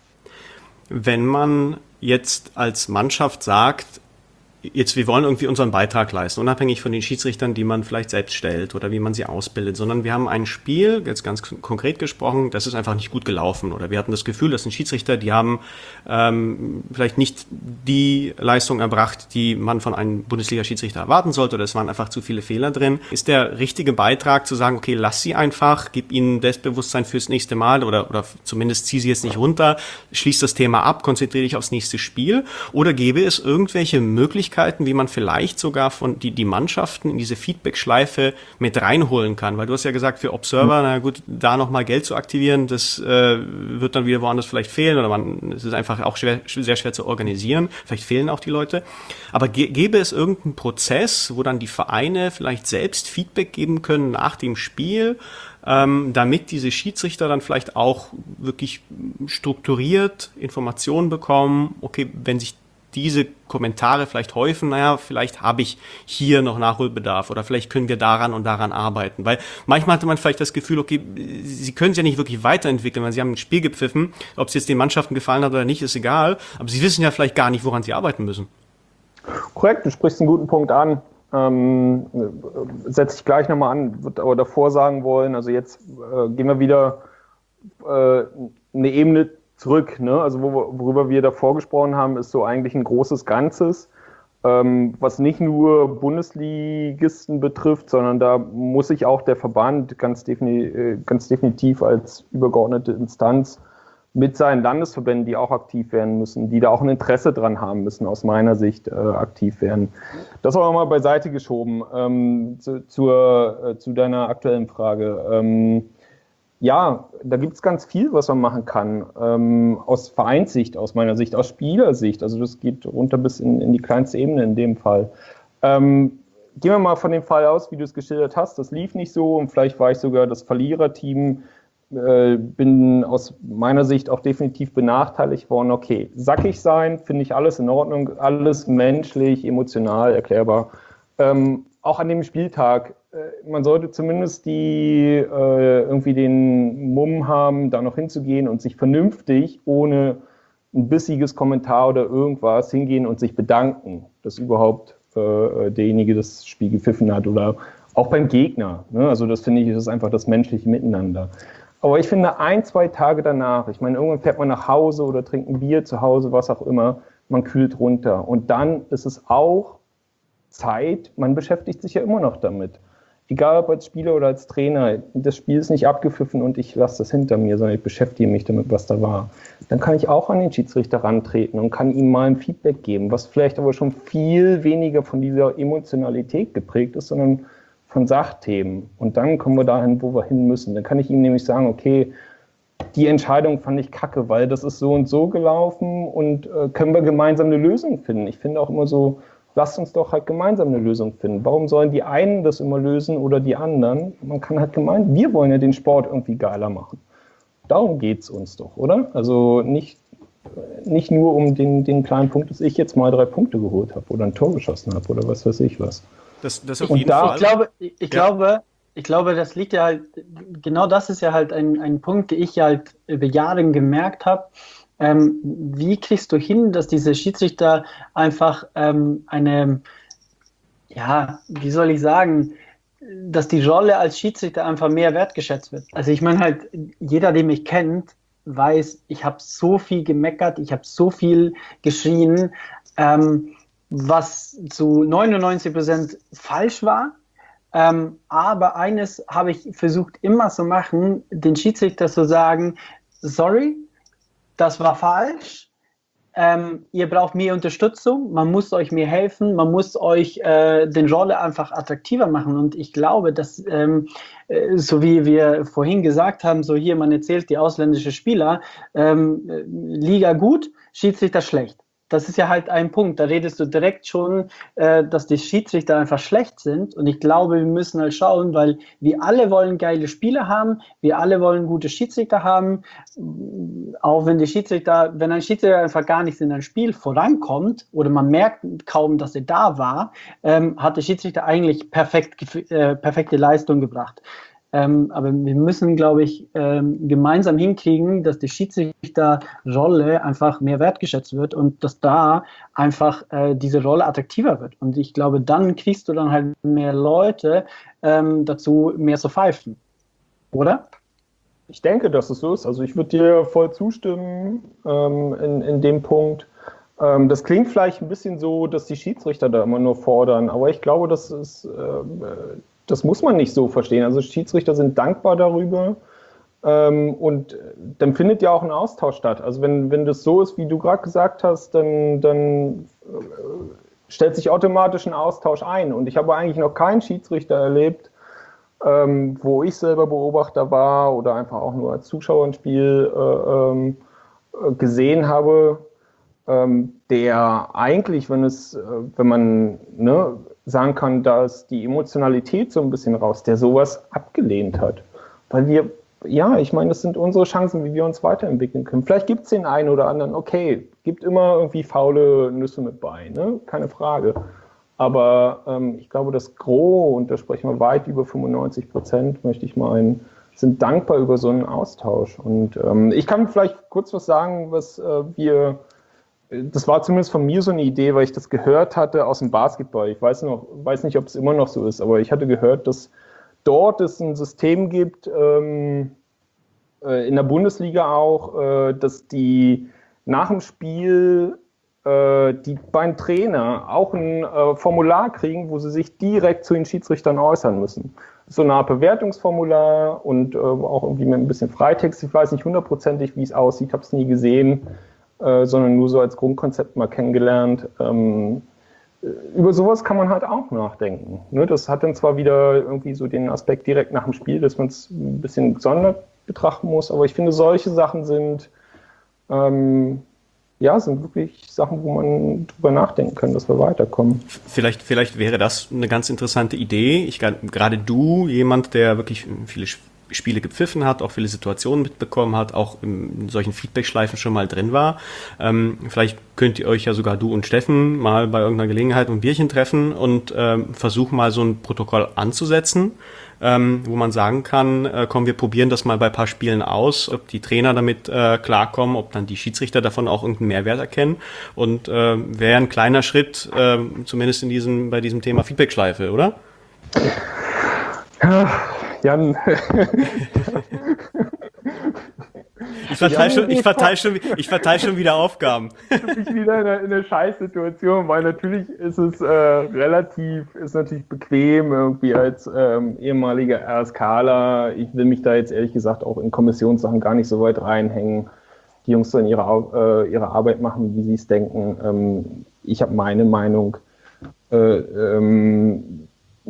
Wenn man jetzt als Mannschaft sagt, jetzt, wir wollen irgendwie unseren Beitrag leisten, unabhängig von den Schiedsrichtern, die man vielleicht selbst stellt oder wie man sie ausbildet, sondern wir haben ein Spiel, jetzt ganz konkret gesprochen, das ist einfach nicht gut gelaufen oder wir hatten das Gefühl, dass ein Schiedsrichter, die haben ähm, vielleicht nicht die Leistung erbracht, die man von einem Bundesliga-Schiedsrichter erwarten sollte oder es waren einfach zu viele Fehler drin. Ist der richtige Beitrag zu sagen, okay, lass sie einfach, gib ihnen Selbstbewusstsein fürs nächste Mal oder, oder zumindest zieh sie jetzt nicht runter, schließ das Thema ab, konzentriere dich aufs nächste Spiel oder gäbe es irgendwelche Möglichkeiten, Möglichkeiten, wie man vielleicht sogar von die, die Mannschaften in diese Feedback-Schleife mit reinholen kann? Weil du hast ja gesagt, für Observer, mhm. na gut, da nochmal Geld zu aktivieren, das äh, wird dann wieder woanders vielleicht fehlen oder man, es ist einfach auch schwer, sehr schwer zu organisieren. Vielleicht fehlen auch die Leute. Aber ge- gäbe es irgendeinen Prozess, wo dann die Vereine vielleicht selbst Feedback geben können nach dem Spiel, ähm, damit diese Schiedsrichter dann vielleicht auch wirklich strukturiert Informationen bekommen, okay, wenn sich diese Kommentare vielleicht häufen, naja, vielleicht habe ich hier noch Nachholbedarf oder vielleicht können wir daran und daran arbeiten. Weil manchmal hatte man vielleicht das Gefühl, okay, sie können es ja nicht wirklich weiterentwickeln, weil sie haben ein Spiel gepfiffen, ob es jetzt den Mannschaften gefallen hat oder nicht, ist egal, aber sie wissen ja vielleicht gar nicht, woran sie arbeiten müssen. Korrekt, du sprichst einen guten Punkt an. Ähm, setze ich gleich nochmal an, würde aber davor sagen wollen, also jetzt äh, gehen wir wieder äh, eine Ebene zurück, ne? Also wo, worüber wir davor gesprochen haben, ist so eigentlich ein großes Ganzes, ähm, was nicht nur Bundesligisten betrifft, sondern da muss sich auch der Verband ganz, defini- ganz definitiv als übergeordnete Instanz mit seinen Landesverbänden, die auch aktiv werden müssen, die da auch ein Interesse dran haben müssen, aus meiner Sicht äh, aktiv werden. Das auch mal beiseite geschoben. Ähm, zu, zur, äh, zu deiner aktuellen Frage. Ähm, ja, da gibt es ganz viel, was man machen kann. Ähm, aus Vereinssicht, aus meiner Sicht, aus Spielersicht. Also das geht runter bis in, in die kleinste Ebene in dem Fall. Ähm, gehen wir mal von dem Fall aus, wie du es geschildert hast. Das lief nicht so und vielleicht war ich sogar das Verliererteam. Bin aus meiner Sicht auch definitiv benachteiligt worden. Okay, sackig sein, finde ich alles in Ordnung, alles menschlich, emotional erklärbar. Ähm, auch an dem Spieltag, äh, man sollte zumindest die äh, irgendwie den Mumm haben, da noch hinzugehen und sich vernünftig, ohne ein bissiges Kommentar oder irgendwas, hingehen und sich bedanken, dass überhaupt äh, derjenige das Spiel gepfiffen hat oder auch beim Gegner. Ne? Also das finde ich, ist einfach das menschliche Miteinander. Aber ich finde, ein, zwei Tage danach, ich meine, irgendwann fährt man nach Hause oder trinkt ein Bier zu Hause, was auch immer, man kühlt runter. Und dann ist es auch Zeit, man beschäftigt sich ja immer noch damit. Egal ob als Spieler oder als Trainer, das Spiel ist nicht abgepfiffen und ich lasse das hinter mir, sondern ich beschäftige mich damit, was da war. Dann kann ich auch an den Schiedsrichter rantreten und kann ihm mal ein Feedback geben, was vielleicht aber schon viel weniger von dieser Emotionalität geprägt ist, sondern von Sachthemen. Und dann kommen wir dahin, wo wir hin müssen. Dann kann ich ihm nämlich sagen, okay, die Entscheidung fand ich kacke, weil das ist so und so gelaufen und äh, können wir gemeinsam eine Lösung finden. Ich finde auch immer so, lasst uns doch halt gemeinsam eine Lösung finden. Warum sollen die einen das immer lösen oder die anderen? Man kann halt gemeinsam, wir wollen ja den Sport irgendwie geiler machen. Darum geht es uns doch, oder? Also nicht, nicht nur um den, den kleinen Punkt, dass ich jetzt mal drei Punkte geholt habe oder ein Tor geschossen habe oder was weiß ich was. Das, das auf und jeden da, Fall. Ich glaube, ich, ich ja. glaube, ich glaube, das liegt ja halt, genau das ist ja halt ein, ein Punkt, den ich halt über Jahre gemerkt habe. Ähm, wie kriegst du hin, dass diese Schiedsrichter einfach ähm, eine, ja, wie soll ich sagen, dass die Rolle als Schiedsrichter einfach mehr wertgeschätzt wird. Also ich meine halt, jeder, der mich kennt, weiß, ich habe so viel gemeckert, ich habe so viel geschrien, ähm, was zu neunundneunzig Prozent falsch war. Ähm, aber eines habe ich versucht immer zu machen, den Schiedsrichter zu sagen, sorry, das war falsch, ähm, ihr braucht mehr Unterstützung, man muss euch mehr helfen, man muss euch äh, den Rolle einfach attraktiver machen. Und ich glaube, dass, ähm, äh, so wie wir vorhin gesagt haben, so hier, man erzählt die ausländischen Spieler, ähm, Liga gut, Schiedsrichter schlecht. Das ist ja halt ein Punkt, da redest du direkt schon, äh, dass die Schiedsrichter einfach schlecht sind. Und ich glaube, wir müssen halt schauen, weil wir alle wollen geile Spiele haben, wir alle wollen gute Schiedsrichter haben, auch wenn die Schiedsrichter, wenn ein Schiedsrichter einfach gar nicht in ein Spiel vorankommt oder man merkt kaum, dass er da war, ähm, hat der Schiedsrichter eigentlich perfekt, äh, perfekte Leistung gebracht. Ähm, aber wir müssen, glaube ich, ähm, gemeinsam hinkriegen, dass die Schiedsrichterrolle einfach mehr wertgeschätzt wird und dass da einfach äh, diese Rolle attraktiver wird. Und ich glaube, dann kriegst du dann halt mehr Leute ähm, dazu, mehr zu pfeifen. Oder? Ich denke, dass es so ist. Also ich würde dir voll zustimmen ähm, in, in dem Punkt. Ähm, das klingt vielleicht ein bisschen so, dass die Schiedsrichter da immer nur fordern, aber ich glaube, das ist... Äh, Das muss man nicht so verstehen. Also Schiedsrichter sind dankbar darüber ähm, und dann findet ja auch ein Austausch statt. Also wenn, wenn das so ist, wie du gerade gesagt hast, dann, dann äh, stellt sich automatisch ein Austausch ein. Und ich habe eigentlich noch keinen Schiedsrichter erlebt, ähm, wo ich selber Beobachter war oder einfach auch nur als Zuschauer ein Spiel äh, ähm, gesehen habe, ähm, der eigentlich, wenn es, äh, wenn man ne, sagen kann, dass die Emotionalität so ein bisschen raus, der sowas abgelehnt hat. Weil wir, ja, ich meine, das sind unsere Chancen, wie wir uns weiterentwickeln können. Vielleicht gibt es den einen oder anderen, okay, gibt immer irgendwie faule Nüsse mit bei, ne? Keine Frage. Aber ähm, ich glaube, das Gros, und da sprechen wir weit über fünfundneunzig Prozent, möchte ich meinen, sind dankbar über so einen Austausch. Und ähm, ich kann vielleicht kurz was sagen, was äh, wir, das war zumindest von mir so eine Idee, weil ich das gehört hatte aus dem Basketball. Ich weiß noch, weiß nicht, ob es immer noch so ist, aber ich hatte gehört, dass dort es ein System gibt, ähm, äh, in der Bundesliga auch, äh, dass die nach dem Spiel die beiden Trainer auch ein äh, Formular kriegen, wo sie sich direkt zu den Schiedsrichtern äußern müssen. So eine Art Bewertungsformular und äh, auch irgendwie mit ein bisschen Freitext. Ich weiß nicht hundertprozentig, wie es aussieht, habe es nie gesehen, äh, sondern nur so als Grundkonzept mal kennengelernt. Ähm, über sowas kann man halt auch nachdenken. Ne? Das hat dann zwar wieder irgendwie so den Aspekt direkt nach dem Spiel, dass man es ein bisschen gesondert betrachten muss, aber ich finde, solche Sachen sind ähm, ja, sind wirklich Sachen, wo man drüber nachdenken kann, dass wir weiterkommen. Vielleicht, vielleicht wäre das eine ganz interessante Idee. Ich, gerade du, jemand, der wirklich viele Spiele gepfiffen hat, auch viele Situationen mitbekommen hat, auch in solchen Feedback-Schleifen schon mal drin war. Ähm, vielleicht könnt ihr euch ja sogar du und Steffen mal bei irgendeiner Gelegenheit ein Bierchen treffen und ähm, versuchen mal so ein Protokoll anzusetzen, ähm, wo man sagen kann, äh, komm, wir probieren das mal bei ein paar Spielen aus, ob die Trainer damit äh, klarkommen, ob dann die Schiedsrichter davon auch irgendeinen Mehrwert erkennen, und äh, wäre ein kleiner Schritt, äh, zumindest in diesem, bei diesem Thema Feedback-Schleife, oder? Jan. Ich verteile schon, ich verteile schon, ich verteile schon wieder Aufgaben. Ich bin wieder in einer, in einer Scheißsituation, weil natürlich ist es äh, relativ, ist natürlich bequem irgendwie als ähm, ehemaliger RSKler. Ich will mich da jetzt ehrlich gesagt auch in Kommissionssachen gar nicht so weit reinhängen. Die Jungs sollen ihre, äh, ihre Arbeit machen, wie sie es denken. Ähm, ich habe meine Meinung. Äh, ähm,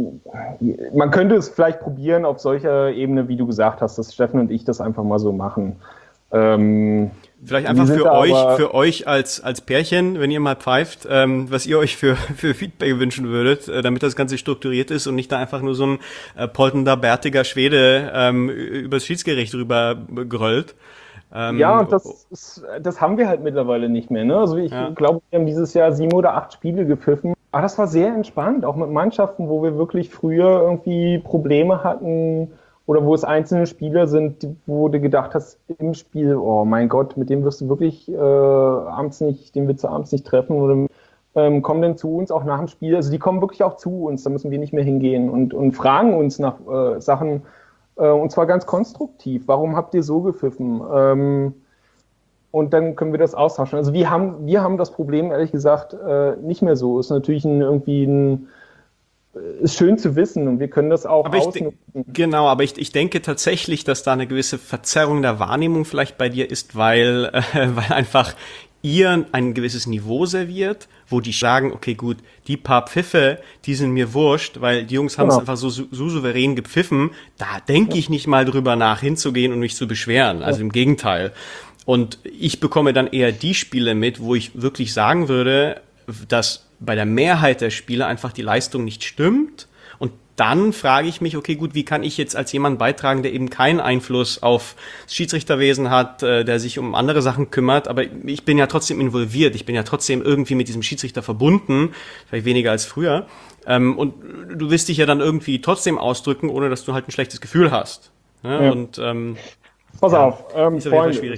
man könnte es vielleicht probieren auf solcher Ebene, wie du gesagt hast, dass Steffen und ich das einfach mal so machen. Ähm, Vielleicht einfach für euch, für euch als, als Pärchen, wenn ihr mal pfeift, ähm, was ihr euch für, für Feedback wünschen würdet, äh, damit das Ganze strukturiert ist und nicht da einfach nur so ein äh, polternder, bärtiger Schwede ähm, übers Schiedsgericht rüber gröllt. Ähm, ja, und das, ist, das haben wir halt mittlerweile nicht mehr. Ne? Also ich ja. glaube, wir haben dieses Jahr sieben oder acht Spiele gepfiffen. Aber das war sehr entspannt, auch mit Mannschaften, wo wir wirklich früher irgendwie Probleme hatten oder wo es einzelne Spieler sind, wo du gedacht hast im Spiel, oh mein Gott, mit dem wirst du wirklich äh, abends nicht, den willst du abends nicht treffen, oder ähm, kommen denn zu uns auch nach dem Spiel. Also die kommen wirklich auch zu uns, da müssen wir nicht mehr hingehen und, und fragen uns nach äh, Sachen, äh, und zwar ganz konstruktiv. Warum habt ihr so gepfiffen? Ähm, Und dann können wir das austauschen. Also wir haben, wir haben das Problem, ehrlich gesagt, äh, nicht mehr so. Ist natürlich ein, irgendwie ein, ist schön zu wissen und wir können das auch aber ausnutzen. Ich, genau, aber ich, ich denke tatsächlich, dass da eine gewisse Verzerrung der Wahrnehmung vielleicht bei dir ist, weil, äh, weil einfach ihr ein gewisses Niveau serviert, wo die sagen, okay, gut, die paar Pfiffe, die sind mir wurscht, weil die Jungs haben es genau. einfach so, so souverän gepfiffen, da denke ich nicht mal drüber nach, hinzugehen und mich zu beschweren. Also ja. Im Gegenteil. Und ich bekomme dann eher die Spiele mit, wo ich wirklich sagen würde, dass bei der Mehrheit der Spiele einfach die Leistung nicht stimmt. Und dann frage ich mich, okay, gut, wie kann ich jetzt als jemand beitragen, der eben keinen Einfluss auf das Schiedsrichterwesen hat, der sich um andere Sachen kümmert, aber ich bin ja trotzdem involviert, ich bin ja trotzdem irgendwie mit diesem Schiedsrichter verbunden, vielleicht weniger als früher. Und du willst dich ja dann irgendwie trotzdem ausdrücken, ohne dass du halt ein schlechtes Gefühl hast. Ja. Und ähm, Pass ja, auf, ähm, ist auf jeden Fall schwierig.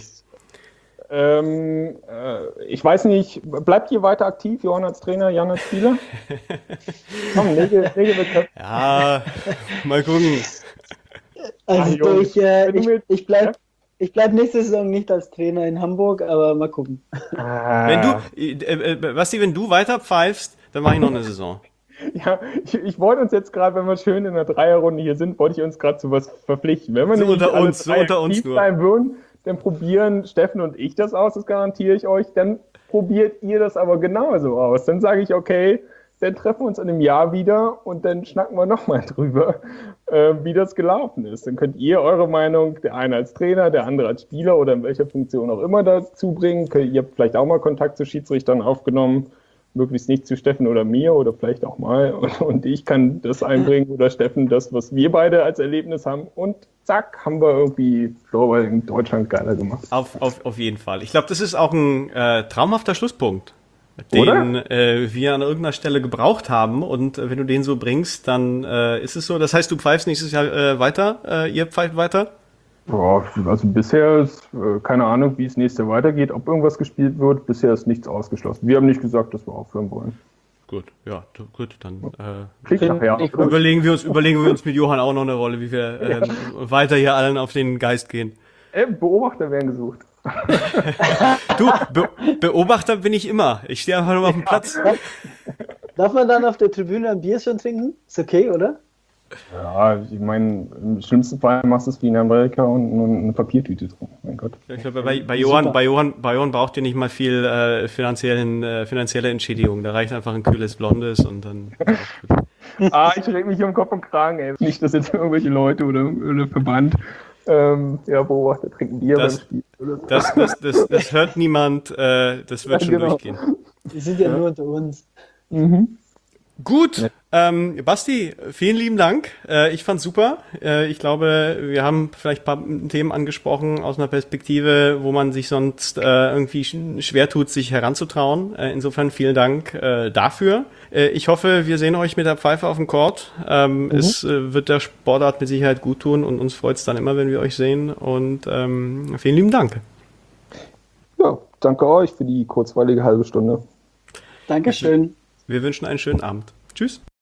Ähm, äh, ich weiß nicht, bleibt ihr weiter aktiv, Johann als Trainer, Jan als Spieler? Komm, lege, lege wir Ja, mal gucken. Also Ach, ich, äh, ich, ich bleibe ich bleib nächste Saison nicht als Trainer in Hamburg, aber mal gucken. Ah. Wenn du, äh, äh, Basti, wenn du weiter pfeifst, dann mache ich noch eine Saison. Ja, ich, ich wollte uns jetzt gerade, wenn wir schön in der Dreierrunde hier sind, wollte ich uns gerade zu was verpflichten. Wenn wir so nicht unter uns, so unter uns nur. Sein würden, dann probieren Steffen und ich das aus, das garantiere ich euch. Dann probiert ihr das aber genauso aus. Dann sage ich, okay, dann treffen wir uns in einem Jahr wieder und dann schnacken wir nochmal drüber, äh, wie das gelaufen ist. Dann könnt ihr eure Meinung, der eine als Trainer, der andere als Spieler oder in welcher Funktion auch immer dazu bringen. Ihr habt vielleicht auch mal Kontakt zu Schiedsrichtern aufgenommen, möglichst nicht zu Steffen oder mir oder vielleicht auch mal. Und ich kann das einbringen oder Steffen das, was wir beide als Erlebnis haben. Und zack, haben wir irgendwie Floorball in Deutschland geiler gemacht. Auf, auf, auf jeden Fall. Ich glaube, das ist auch ein äh, traumhafter Schlusspunkt, den äh, wir an irgendeiner Stelle gebraucht haben. Und äh, wenn du den so bringst, dann äh, ist es so. Das heißt, du pfeifst nächstes Jahr äh, weiter, äh, ihr pfeift weiter? Boah, also bisher ist äh, keine Ahnung, wie es nächstes Jahr weitergeht, ob irgendwas gespielt wird. Bisher ist nichts ausgeschlossen. Wir haben nicht gesagt, dass wir aufhören wollen. Gut, ja, gut, dann äh, Klingt nachher. überlegen wir uns, überlegen wir uns mit Johann auch noch eine Rolle, wie wir äh, ja. weiter hier allen auf den Geist gehen. Äh, Beobachter werden gesucht. Du, Be Beobachter bin ich immer. Ich stehe einfach nur auf dem Platz. Darf man dann auf der Tribüne ein Bier schon trinken? Ist okay, oder? Ja, ich meine, im schlimmsten Fall machst du es wie in Amerika und eine Papiertüte drin. Mein Gott. Ich glaube, bei, bei, Johann, bei, Johann, bei Johann braucht ihr nicht mal viel äh, finanziellen, äh, finanzielle Entschädigung. Da reicht einfach ein kühles Blondes und dann. ah, ich reg mich um Kopf und Kragen, ey. Nicht, dass jetzt irgendwelche Leute oder, oder Verband ähm, ja, Beobachter trinken Bier das, beim Spiel. Oder so. das, das, das, das hört niemand, äh, das wird ja, schon genau. durchgehen. Die sind ja, ja nur unter uns. Mhm. Gut, ja. ähm, Basti, vielen lieben Dank. Äh, ich fand's super. Äh, ich glaube, wir haben vielleicht ein paar Themen angesprochen aus einer Perspektive, wo man sich sonst äh, irgendwie schwer tut, sich heranzutrauen. Äh, insofern vielen Dank äh, dafür. Äh, ich hoffe, wir sehen euch mit der Pfeife auf dem Court. Ähm, mhm. Es äh, wird der Sportart mit Sicherheit gut tun und uns freut's dann immer, wenn wir euch sehen. Und ähm, vielen lieben Dank. Ja, danke euch für die kurzweilige halbe Stunde. Dankeschön. Wir wünschen einen schönen Abend. Tschüss.